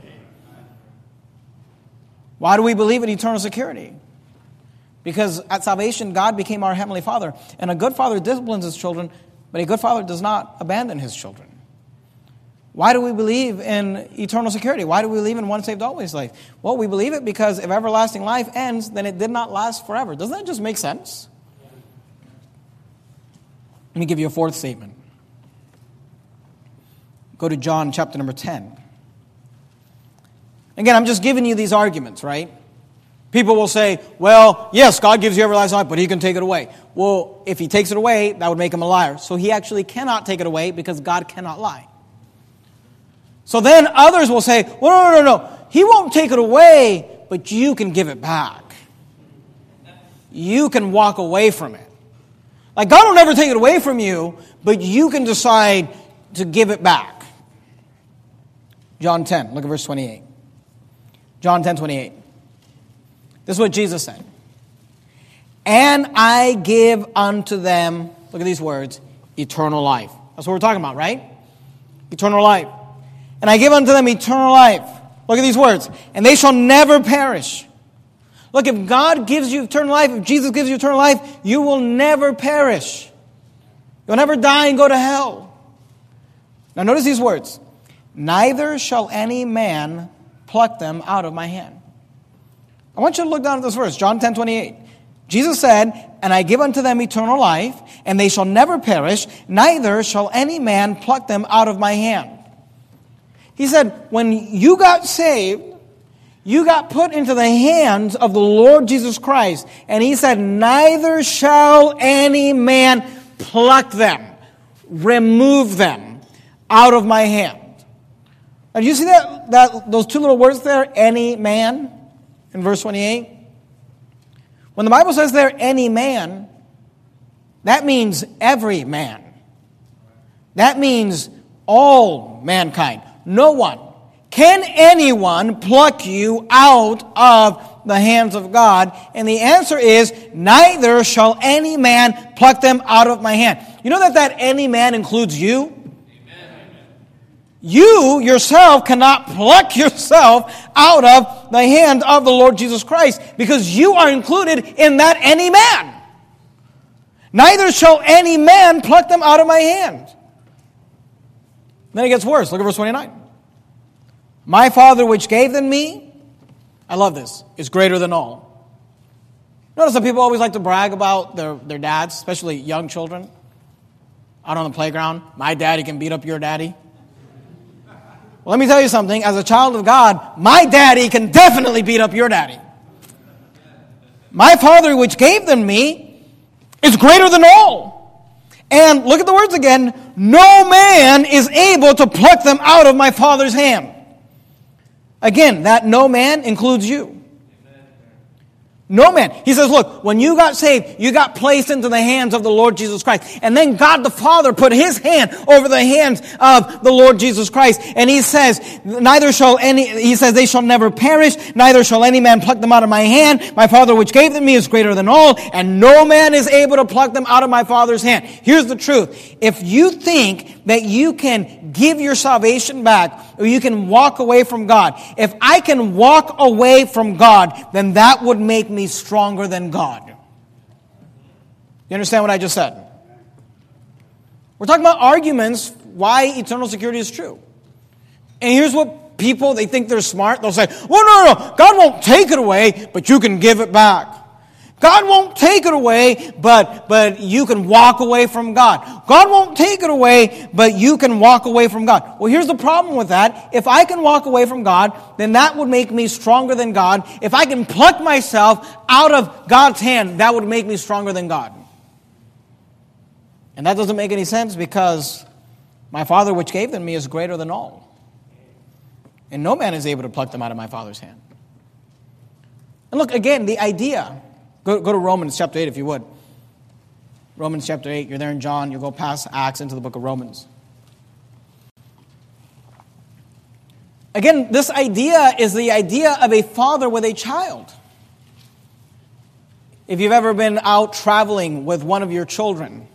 Why do we believe in eternal security? Because at salvation, God became our Heavenly Father. And a good father disciplines his children, but a good father does not abandon his children. Why do we believe in eternal security? Why do we believe in once saved, always saved? Well, we believe it because if everlasting life ends, then it did not last forever. Doesn't that just make sense? Let me give you a fourth statement. Go to John chapter number 10. Again, I'm just giving you these arguments, right? People will say, well, yes, God gives you everlasting life, but He can take it away. Well, if He takes it away, that would make Him a liar. So He actually cannot take it away because God cannot lie. So then others will say, well, no. He won't take it away, but you can give it back. You can walk away from it. Like God will never take it away from you, but you can decide to give it back. John 10, look at verse 28. John 10:28. This is what Jesus said. And I give unto them, look at these words, eternal life. That's what we're talking about, right? Eternal life. And I give unto them eternal life. Look at these words. And they shall never perish. Look, if God gives you eternal life, if Jesus gives you eternal life, you will never perish. You'll never die and go to hell. Now notice these words. Neither shall any man pluck them out of my hand. I want you to look down at this verse, John 10:28. Jesus said, and I give unto them eternal life, and they shall never perish, neither shall any man pluck them out of my hand. He said, when you got saved, you got put into the hands of the Lord Jesus Christ. And He said, neither shall any man pluck them, remove them out of my hand. Now, do you see that those two little words there, any man, in verse 28? When the Bible says there, any man, that means every man. That means all mankind. No one. Can anyone pluck you out of the hands of God? And the answer is, neither shall any man pluck them out of my hand. You know that any man includes you? Amen. You yourself cannot pluck yourself out of the hand of the Lord Jesus Christ because you are included in that any man. Neither shall any man pluck them out of my hand. Then it gets worse. Look at verse 29. My Father which gave them me, I love this, is greater than all. Notice that people always like to brag about their dads, especially young children, out on the playground. My daddy can beat up your daddy. Well, let me tell you something. As a child of God, my daddy can definitely beat up your daddy. My Father which gave them me is greater than all. And look at the words again. No man is able to pluck them out of my Father's hand. Again, that no man includes you. No man. He says, look, when you got saved, you got placed into the hands of the Lord Jesus Christ. And then God the Father put His hand over the hands of the Lord Jesus Christ. And He says, they shall never perish, neither shall any man pluck them out of my hand. My Father which gave them me is greater than all, and no man is able to pluck them out of my Father's hand. Here's the truth. If you think that you can give your salvation back, or you can walk away from God, if I can walk away from God, then that would make me stronger than God. You understand what I just said? We're talking about arguments why eternal security is true. And here's what people, they think they're smart. They'll say, well, no, God won't take it away, but you can give it back. God won't take it away, but you can walk away from God. God won't take it away, but you can walk away from God. Well, here's the problem with that. If I can walk away from God, then that would make me stronger than God. If I can pluck myself out of God's hand, that would make me stronger than God. And that doesn't make any sense because my Father which gave them me is greater than all. And no man is able to pluck them out of my Father's hand. And look, again, the idea... Go to Romans chapter 8 if you would. Romans chapter 8, you're there in John, you go past Acts into the book of Romans. Again, this idea is the idea of a father with a child. If you've ever been out traveling with one of your children,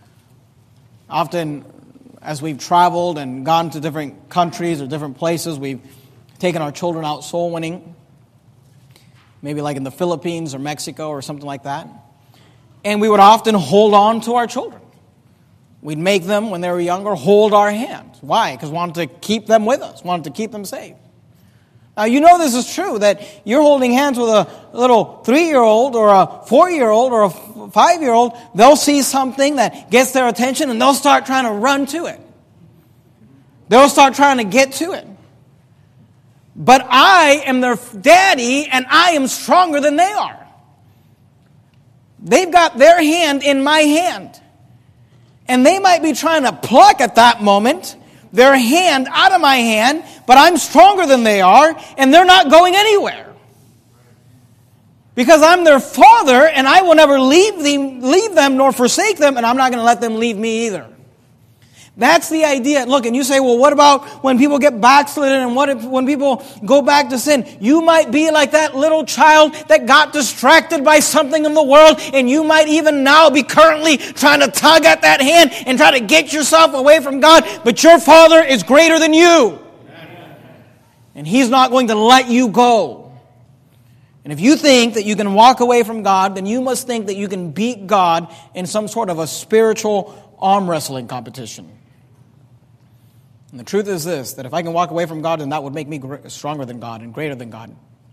often as we've traveled and gone to different countries or different places, we've taken our children out soul winning. Maybe like in the Philippines or Mexico or something like that. And we would often hold on to our children. We'd make them, when they were younger, hold our hands. Why? Because we wanted to keep them with us, wanted to keep them safe. Now, you know this is true, that you're holding hands with a little 3-year-old or a 4-year-old or a 5-year-old. They'll see something that gets their attention and they'll start trying to run to it. They'll start trying to get to it. But I am their daddy, and I am stronger than they are. They've got their hand in my hand. And they might be trying to pluck at that moment their hand out of my hand, but I'm stronger than they are, and they're not going anywhere. Because I'm their father, and I will never leave them nor forsake them, and I'm not going to let them leave me either. That's the idea. Look, and you say, well, what about when people get backslidden and when people go back to sin? You might be like that little child that got distracted by something in the world, and you might even now be currently trying to tug at that hand and try to get yourself away from God, but your Father is greater than you. And He's not going to let you go. And if you think that you can walk away from God, then you must think that you can beat God in some sort of a spiritual arm wrestling competition. And the truth is this, that if I can walk away from God, then that would make me stronger than God and greater than God.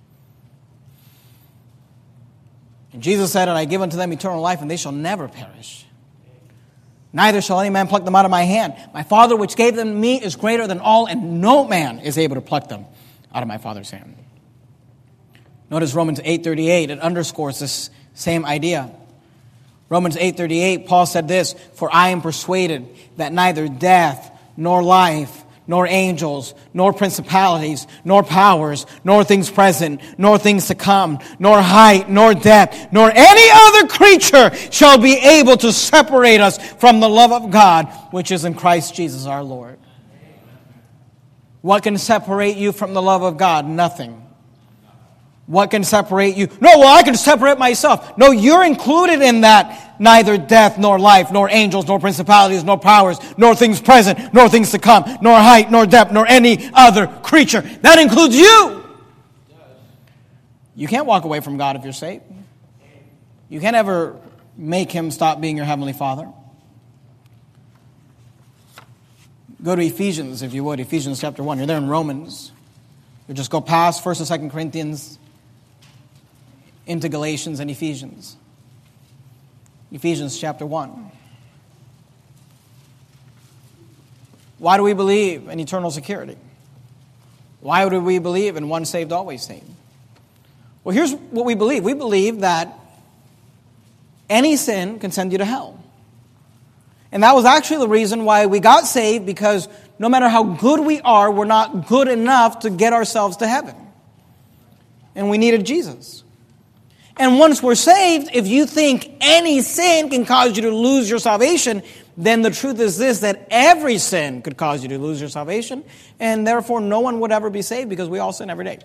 And Jesus said, and I give unto them eternal life, and they shall never perish. Neither shall any man pluck them out of my hand. My Father which gave them me is greater than all, and no man is able to pluck them out of my Father's hand. Notice Romans 8:38, it underscores this same idea. Romans 8:38, Paul said this, for I am persuaded that neither death, nor life, nor angels, nor principalities, nor powers, nor things present, nor things to come, nor height, nor depth, nor any other creature shall be able to separate us from the love of God, which is in Christ Jesus our Lord. What can separate you from the love of God? Nothing. What can separate you? No, well, I can separate myself. No, you're included in that. Neither death, nor life, nor angels, nor principalities, nor powers, nor things present, nor things to come, nor height, nor depth, nor any other creature. That includes you. You can't walk away from God if you're saved. You can't ever make Him stop being your Heavenly Father. Go to Ephesians, if you would. Ephesians chapter 1. You're there in Romans. You just go past 1st and 2nd Corinthians into Galatians and Ephesians. Ephesians chapter 1. Why do we believe in eternal security? Why do we believe in once saved, always saved? Well, here's what we believe. We believe that any sin can send you to hell. And that was actually the reason why we got saved, because no matter how good we are, we're not good enough to get ourselves to heaven. And we needed Jesus. And once we're saved, if you think any sin can cause you to lose your salvation, then the truth is this, that every sin could cause you to lose your salvation, and therefore no one would ever be saved because we all sin every day.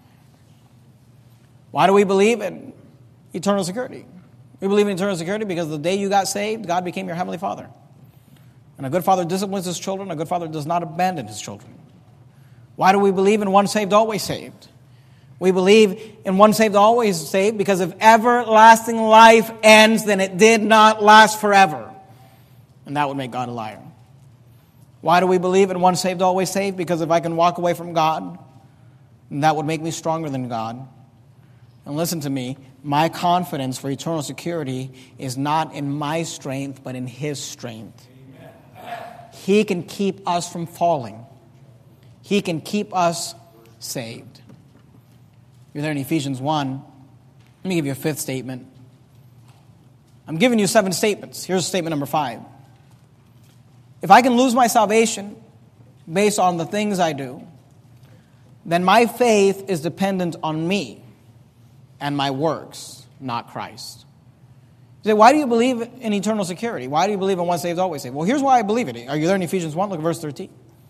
Why do we believe in eternal security? We believe in eternal security because the day you got saved, God became your Heavenly Father. And a good father disciplines his children. A good father does not abandon his children. Why do we believe in once saved, always saved? We believe in once saved, always saved because if everlasting life ends, then it did not last forever. And that would make God a liar. Why do we believe in once saved, always saved? Because if I can walk away from God, that would make me stronger than God. And listen to me, my confidence for eternal security is not in my strength, but in His strength. He can keep us from falling. He can keep us saved. You're there in Ephesians 1. Let me give you a fifth statement. I'm giving you 7 statements. Here's statement number 5. If I can lose my salvation based on the things I do, then my faith is dependent on me and my works, not Christ. You say, why do you believe in eternal security? Why do you believe in once saved, always saved? Well, here's why I believe it. Are you there in Ephesians 1? Look at verse 13.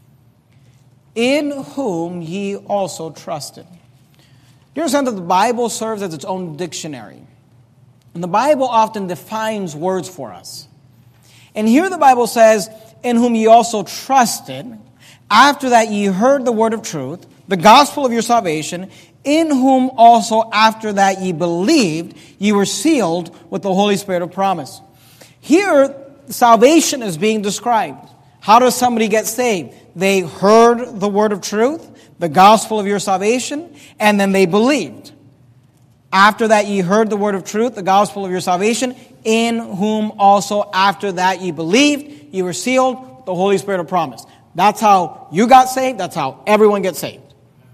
In whom ye also trusted. Do you understand that the Bible serves as its own dictionary? And the Bible often defines words for us. And here the Bible says, in whom ye also trusted, after that ye heard the word of truth, the gospel of your salvation, in whom also after that ye believed, ye were sealed with the Holy Spirit of promise. Here, salvation is being described. How does somebody get saved? They heard the word of truth, the gospel of your salvation, and then they believed. After that ye heard the word of truth, the gospel of your salvation, in whom also after that ye believed, ye were sealed with the Holy Spirit of promise. That's how you got saved. That's how everyone gets saved.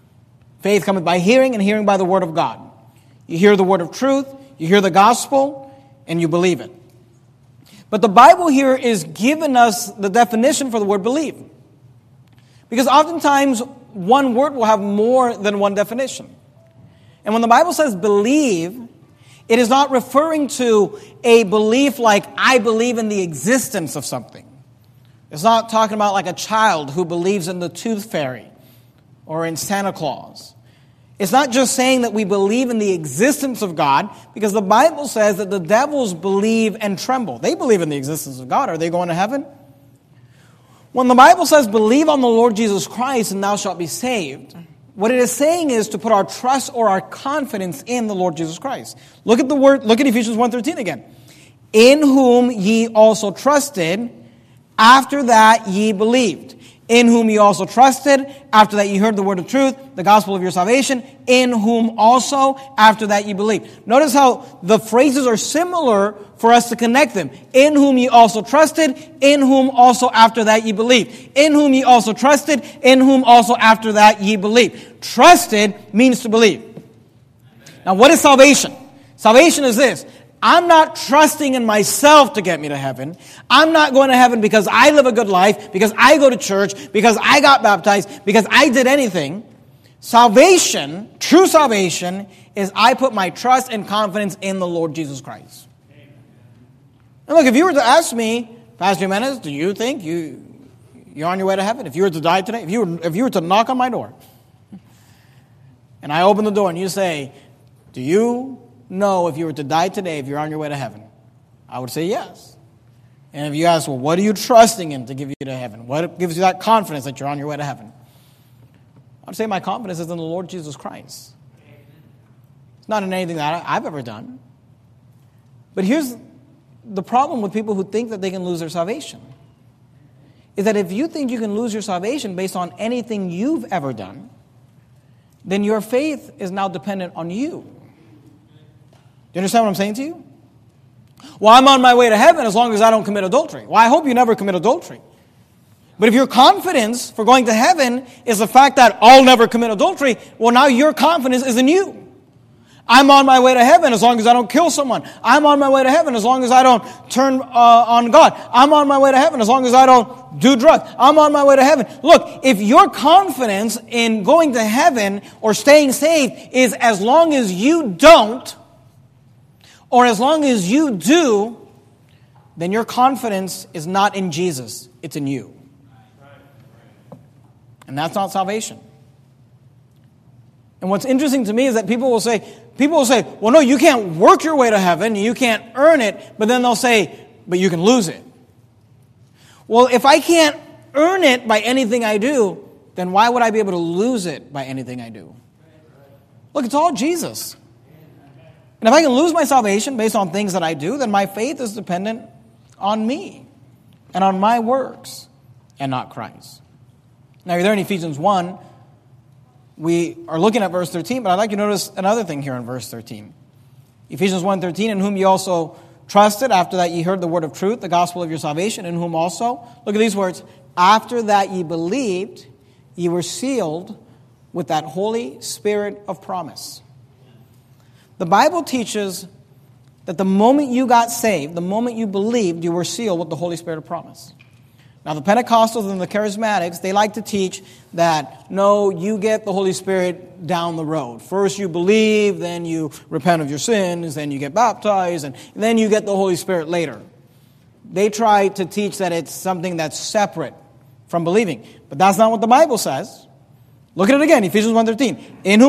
Faith cometh by hearing, and hearing by the word of God. You hear the word of truth, you hear the gospel, and you believe it. But the Bible here is giving us the definition for the word believe. Because oftentimes, one word will have more than one definition. And when the Bible says believe, it is not referring to a belief like I believe in the existence of something. It's not talking about like a child who believes in the tooth fairy or in Santa Claus. It's not just saying that we believe in the existence of God, because the Bible says that the devils believe and tremble. They believe in the existence of God. Are they going to heaven? When the Bible says believe on the Lord Jesus Christ and thou shalt be saved, what it is saying is to put our trust or our confidence in the Lord Jesus Christ. Look at the word, look at Ephesians 1:13 again. In whom ye also trusted, after that ye believed. In whom ye also trusted, after that ye heard the word of truth, the gospel of your salvation, in whom also after that ye believed. Notice how the phrases are similar for us to connect them. In whom ye also trusted, in whom also after that ye believed. In whom ye also trusted, in whom also after that ye believed. Trusted means to believe. Now what is salvation? Salvation is this. I'm not trusting in myself to get me to heaven. I'm not going to heaven because I live a good life, because I go to church, because I got baptized, because I did anything. Salvation, true salvation, is I put my trust and confidence in the Lord Jesus Christ. And look, if you were to ask me, Pastor Jimenez, do you think you're on your way to heaven? If you were to die today, if you were to knock on my door, and I open the door and you say, do you know if you were to die today, if you're on your way to heaven? I would say yes. And if you ask, well, what are you trusting in to give you to heaven? What gives you that confidence that you're on your way to heaven? I would say my confidence is in the Lord Jesus Christ. It's not in anything that I've ever done. But here's the problem with people who think that they can lose their salvation. Is that if you think you can lose your salvation based on anything you've ever done, then your faith is now dependent on you. Do you understand what I'm saying to you? Well, I'm on my way to heaven as long as I don't commit adultery. Well, I hope you never commit adultery. But if your confidence for going to heaven is the fact that I'll never commit adultery, well, now your confidence is in you. I'm on my way to heaven as long as I don't kill someone. I'm on my way to heaven as long as I don't turn on God. I'm on my way to heaven as long as I don't do drugs. I'm on my way to heaven. Look, if your confidence in going to heaven or staying saved is as long as you don't, or as long as you do, then your confidence is not in Jesus, it's in you. And that's not salvation. And what's interesting to me is that people will say, well, no, you can't work your way to heaven, you can't earn it, but then they'll say, but you can lose it. Well, if I can't earn it by anything I do, then why would I be able to lose it by anything I do? Look, it's all Jesus. And if I can lose my salvation based on things that I do, then my faith is dependent on me and on my works and not Christ. Now, you're there in Ephesians 1. We are looking at verse 13, but I'd like you to notice another thing here in verse 13. Ephesians 1:13, in whom ye also trusted, after that ye heard the word of truth, the gospel of your salvation, in whom also, look at these words, after that ye believed, ye were sealed with that Holy Spirit of promise. The Bible teaches that the moment you got saved, the moment you believed, you were sealed with the Holy Spirit of promise. Now, the Pentecostals and the Charismatics, they like to teach that, no, you get the Holy Spirit down the road. First you believe, then you repent of your sins, then you get baptized, and then you get the Holy Spirit later. They try to teach that it's something that's separate from believing. But that's not what the Bible says. Look at it again, Ephesians 1:13.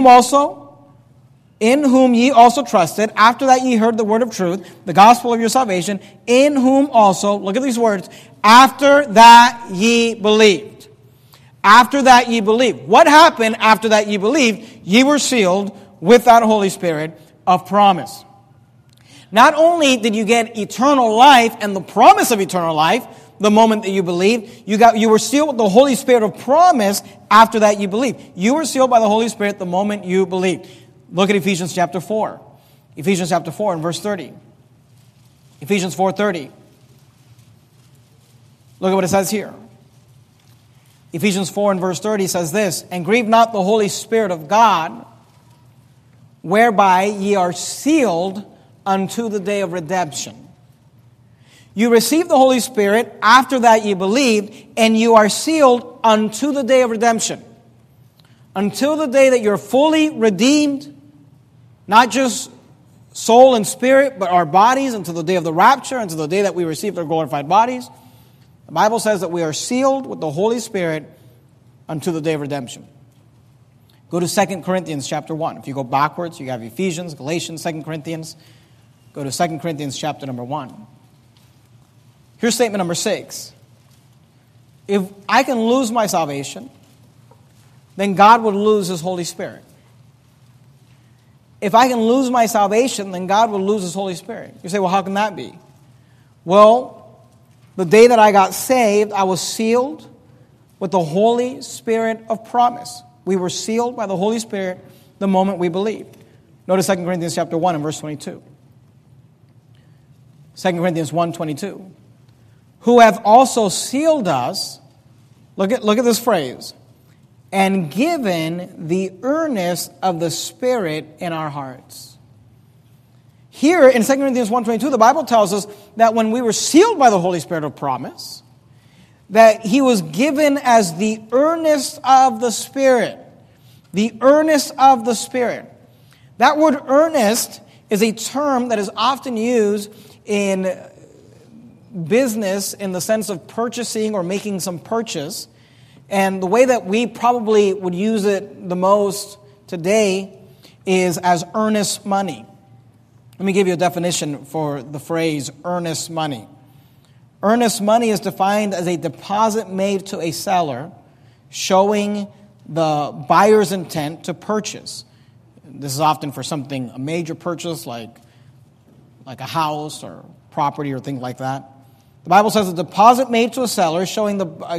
In whom ye also trusted, after that ye heard the word of truth, the gospel of your salvation, in whom also, look at these words, after that ye believed. After that ye believed. What happened after that ye believed? Ye were sealed with that Holy Spirit of promise. Not only did you get eternal life and the promise of eternal life the moment that you believed, you were sealed with the Holy Spirit of promise after that you believed. You were sealed by the Holy Spirit the moment you believed. Look at Ephesians chapter 4. Ephesians chapter 4 and verse 30. Ephesians 4:30. Look at what it says here. Ephesians 4 and verse 30 says this, and grieve not the Holy Spirit of God, whereby ye are sealed unto the day of redemption. You received the Holy Spirit, after that ye believed, and you are sealed unto the day of redemption. Until the day that you're fully redeemed, not just soul and spirit, but our bodies, until the day of the rapture, until the day that we receive our glorified bodies. The Bible says that we are sealed with the Holy Spirit until the day of redemption. Go to 2 Corinthians chapter 1. If you go backwards, you have Ephesians, Galatians, 2 Corinthians. Go to 2 Corinthians chapter number 1. Here's statement number 6. If I can lose my salvation, then God would lose His Holy Spirit. If I can lose my salvation, then God will lose His Holy Spirit. You say, well, how can that be? Well, the day that I got saved, I was sealed with the Holy Spirit of promise. We were sealed by the Holy Spirit the moment we believed. Notice 2 Corinthians chapter 1 and verse 22. 2 Corinthians 1:22. Who hath also sealed us, look at this phrase, and given the earnest of the Spirit in our hearts. Here in 2 Corinthians 1:22, the Bible tells us that when we were sealed by the Holy Spirit of promise, that He was given as the earnest of the Spirit. The earnest of the Spirit. That word earnest is a term that is often used in business in the sense of purchasing or making some purchase. And the way that we probably would use it the most today is as earnest money. Let me give you a definition for the phrase earnest money. Earnest money is defined as a deposit made to a seller showing the buyer's intent to purchase. This is often for something, a major purchase like a house or property or things like that. The Bible says a deposit made to a seller showing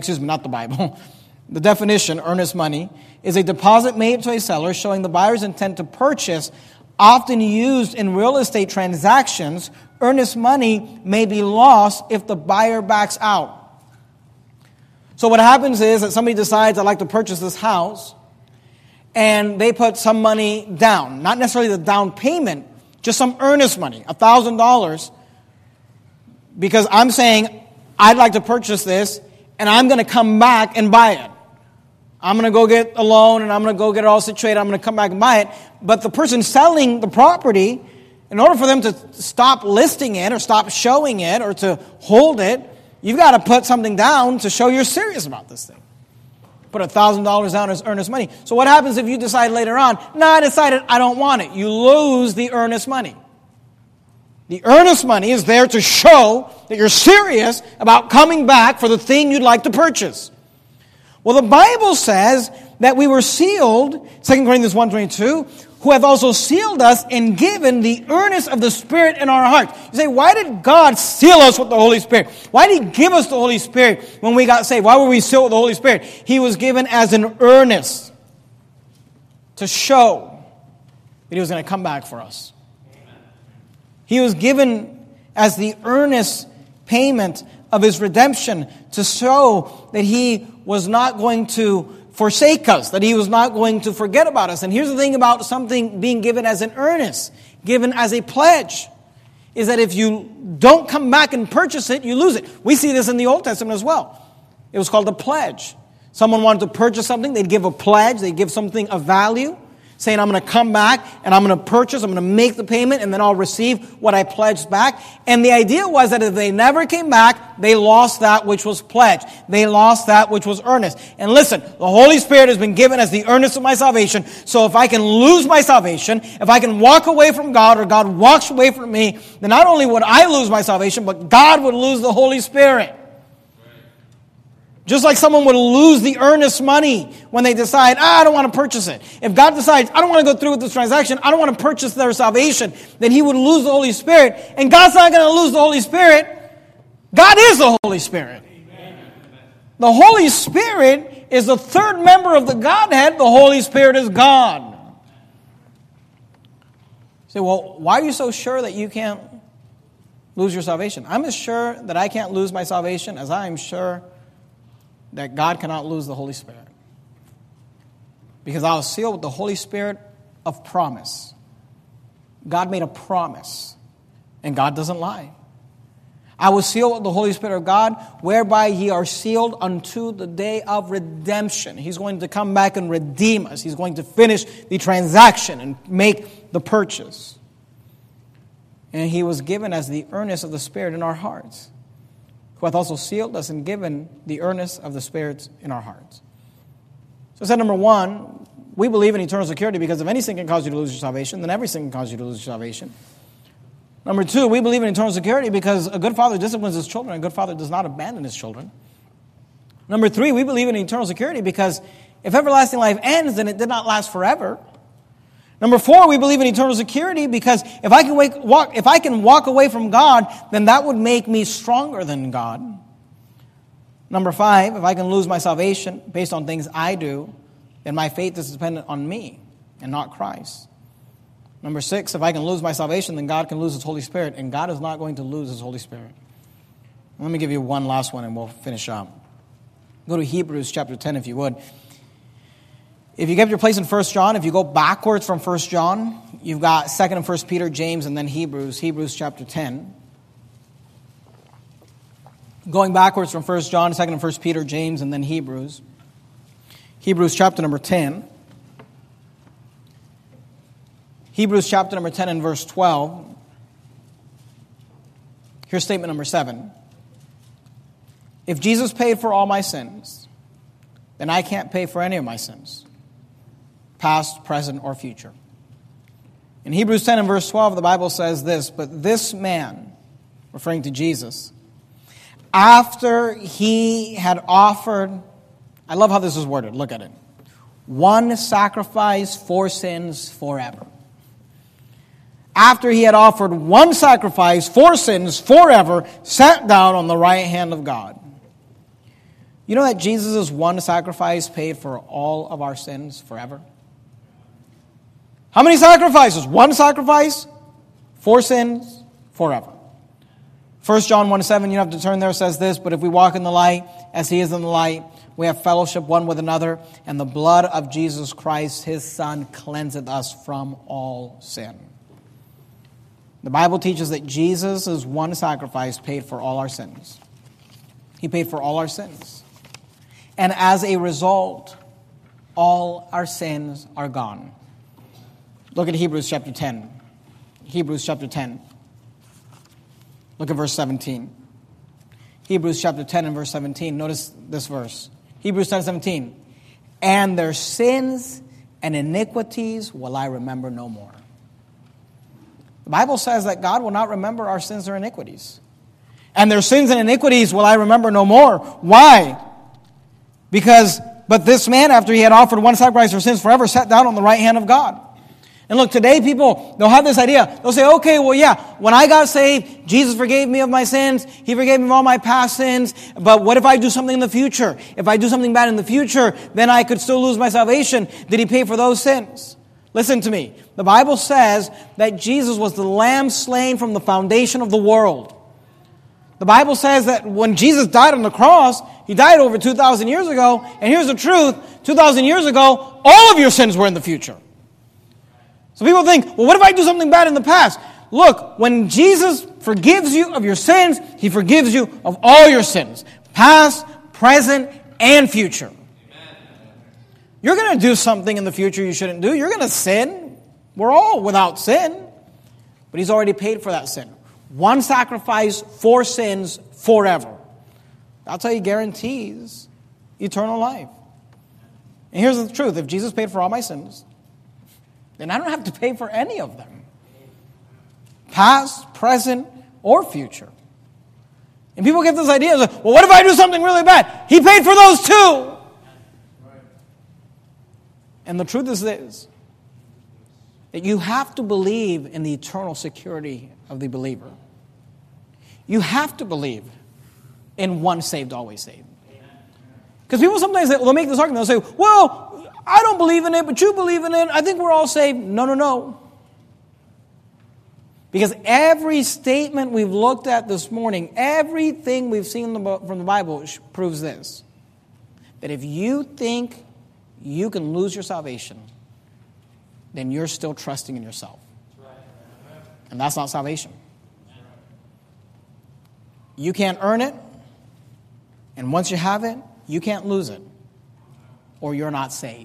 the definition, earnest money, is a deposit made to a seller showing the buyer's intent to purchase, often used in real estate transactions. Earnest money may be lost if the buyer backs out. So what happens is that somebody decides, I'd like to purchase this house, and they put some money down. Not necessarily the down payment, just some earnest money, $1,000, because I'm saying, I'd like to purchase this, and I'm going to come back and buy it. I'm going to go get a loan, and I'm going to go get it all situated. I'm going to come back and buy it. But the person selling the property, in order for them to stop listing it or stop showing it or to hold it, you've got to put something down to show you're serious about this thing. Put $1,000 down as earnest money. So what happens if you decide later on, I decided I don't want it? You lose the earnest money. The earnest money is there to show that you're serious about coming back for the thing you'd like to purchase. Well, the Bible says that we were sealed, 2 Corinthians 1:22, who hath also sealed us and given the earnest of the Spirit in our hearts. You say, why did God seal us with the Holy Spirit? Why did He give us the Holy Spirit when we got saved? Why were we sealed with the Holy Spirit? He was given as an earnest to show that He was going to come back for us. He was given as the earnest payment of His redemption to show that He was not going to forsake us, that He was not going to forget about us. And here's the thing about something being given as an earnest, given as a pledge, is that if you don't come back and purchase it, you lose it. We see this in the Old Testament as well. It was called a pledge. Someone wanted to purchase something, they'd give a pledge, they'd give something of value, saying, I'm going to come back and I'm going to purchase, I'm going to make the payment, and then I'll receive what I pledged back. And the idea was that if they never came back, they lost that which was pledged. They lost that which was earnest. And listen, the Holy Spirit has been given as the earnest of my salvation. So if I can lose my salvation, if I can walk away from God or God walks away from me, then not only would I lose my salvation, but God would lose the Holy Spirit. Just like someone would lose the earnest money when they decide, I don't want to purchase it. If God decides, I don't want to go through with this transaction, I don't want to purchase their salvation, then He would lose the Holy Spirit. And God's not going to lose the Holy Spirit. God is the Holy Spirit. Amen. The Holy Spirit is the third member of the Godhead. The Holy Spirit is God. You say, well, why are you so sure that you can't lose your salvation? I'm as sure that I can't lose my salvation as I am sure that God cannot lose the Holy Spirit. Because I was sealed with the Holy Spirit of promise. God made a promise, and God doesn't lie. I was sealed with the Holy Spirit of God, whereby ye are sealed unto the day of redemption. He's going to come back and redeem us. He's going to finish the transaction and make the purchase. And He was given as the earnest of the Spirit in our hearts, who hath also sealed us and given the earnest of the Spirit in our hearts. So step number one, we believe in eternal security because if anything can cause you to lose your salvation, then everything can cause you to lose your salvation. Number two, we believe in eternal security because a good father disciplines his children, a good father does not abandon his children. Number three, we believe in eternal security because if everlasting life ends, then it did not last forever. Number four, we believe in eternal security because if I can walk away from God, then that would make me stronger than God. Number five, if I can lose my salvation based on things I do, then my faith is dependent on me and not Christ. Number six, if I can lose my salvation, then God can lose His Holy Spirit, and God is not going to lose His Holy Spirit. Let me give you one last one and we'll finish up. Go to Hebrews chapter 10 if you would. If you get your place in 1 John, if you go backwards from 1 John, you've got 2nd and 1 Peter, James, and then Hebrews chapter 10. Going backwards from 1 John, 2nd and 1 Peter, James, and then Hebrews. Hebrews chapter number 10. Hebrews chapter number 10 and verse 12. Here's statement number 7. If Jesus paid for all my sins, then I can't pay for any of my sins, past, present, or future. In Hebrews 10 and verse 12, the Bible says this, but this man, referring to Jesus, after He had offered, I love how this is worded, look at it, one sacrifice for sins forever. After He had offered one sacrifice for sins forever, sat down on the right hand of God. You know that Jesus' one sacrifice paid for all of our sins forever? How many sacrifices? One sacrifice for sins forever. 1 John 1:7, you don't have to turn there, says this, but if we walk in the light as He is in the light, we have fellowship one with another, and the blood of Jesus Christ, His Son, cleanseth us from all sin. The Bible teaches that Jesus' one sacrifice paid for all our sins. He paid for all our sins. And as a result, all our sins are gone. Look at Hebrews chapter 10. Hebrews chapter 10. Look at verse 17. Hebrews chapter 10 and verse 17. Notice this verse. Hebrews 10:17. And their sins and iniquities will I remember no more. The Bible says that God will not remember our sins or iniquities. And their sins and iniquities will I remember no more. Why? Because, but this man, after he had offered one sacrifice for sins forever, sat down on the right hand of God. And look, today people, they'll have this idea. They'll say, okay, well, yeah, when I got saved, Jesus forgave me of my sins. He forgave me of all my past sins. But what if I do something in the future? If I do something bad in the future, then I could still lose my salvation. Did He pay for those sins? Listen to me. The Bible says that Jesus was the Lamb slain from the foundation of the world. The Bible says that when Jesus died on the cross, He died over 2,000 years ago. And here's the truth. 2,000 years ago, all of your sins were in the future. So people think, well, what if I do something bad in the past? Look, when Jesus forgives you of your sins, He forgives you of all your sins. Past, present, and future. Amen. You're going to do something in the future you shouldn't do. You're going to sin. We're all without sin. But He's already paid for that sin. One sacrifice for sins forever. That's how He guarantees eternal life. And here's the truth. If Jesus paid for all my sins, then I don't have to pay for any of them. Past, present, or future. And people get this idea, well, what if I do something really bad? He paid for those too. And the truth is this, that you have to believe in the eternal security of the believer. You have to believe in once saved, always saved. Because people sometimes they'll make this argument. They'll say, well, I don't believe in it, but you believe in it. I think we're all saved. No. Because every statement we've looked at this morning, everything we've seen from the Bible proves this. That if you think you can lose your salvation, then you're still trusting in yourself. And that's not salvation. You can't earn it. And once you have it, you can't lose it. Or you're not saved.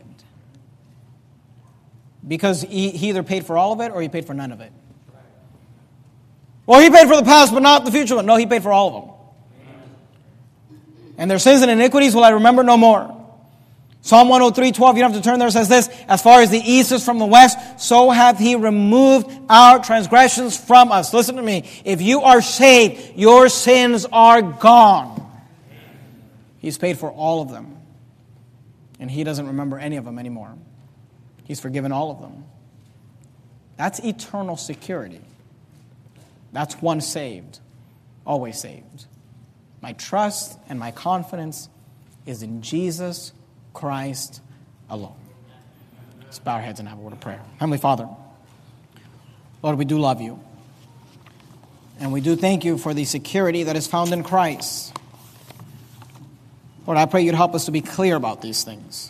Because he either paid for all of it or He paid for none of it. Well, He paid for the past but not the future. No, He paid for all of them. And their sins and iniquities will I remember no more. Psalm 103:12, you don't have to turn there, says this, as far as the east is from the west, so hath He removed our transgressions from us. Listen to me. If you are saved, your sins are gone. He's paid for all of them. And He doesn't remember any of them anymore. He's forgiven all of them. That's eternal security. That's once saved, always saved. My trust and my confidence is in Jesus Christ alone. Let's bow our heads and have a word of prayer. Heavenly Father, Lord, we do love You. And we do thank You for the security that is found in Christ. Lord, I pray You'd help us to be clear about these things.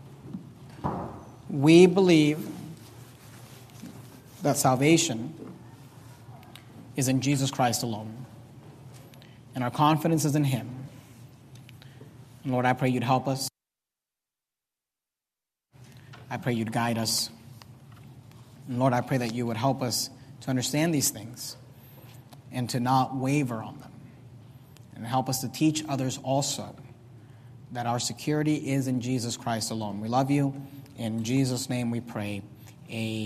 We believe that salvation is in Jesus Christ alone. And our confidence is in Him. And Lord, I pray You'd help us. I pray You'd guide us. And Lord, I pray that You would help us to understand these things and to not waver on them. And help us to teach others also that our security is in Jesus Christ alone. We love You. In Jesus' name we pray. Amen.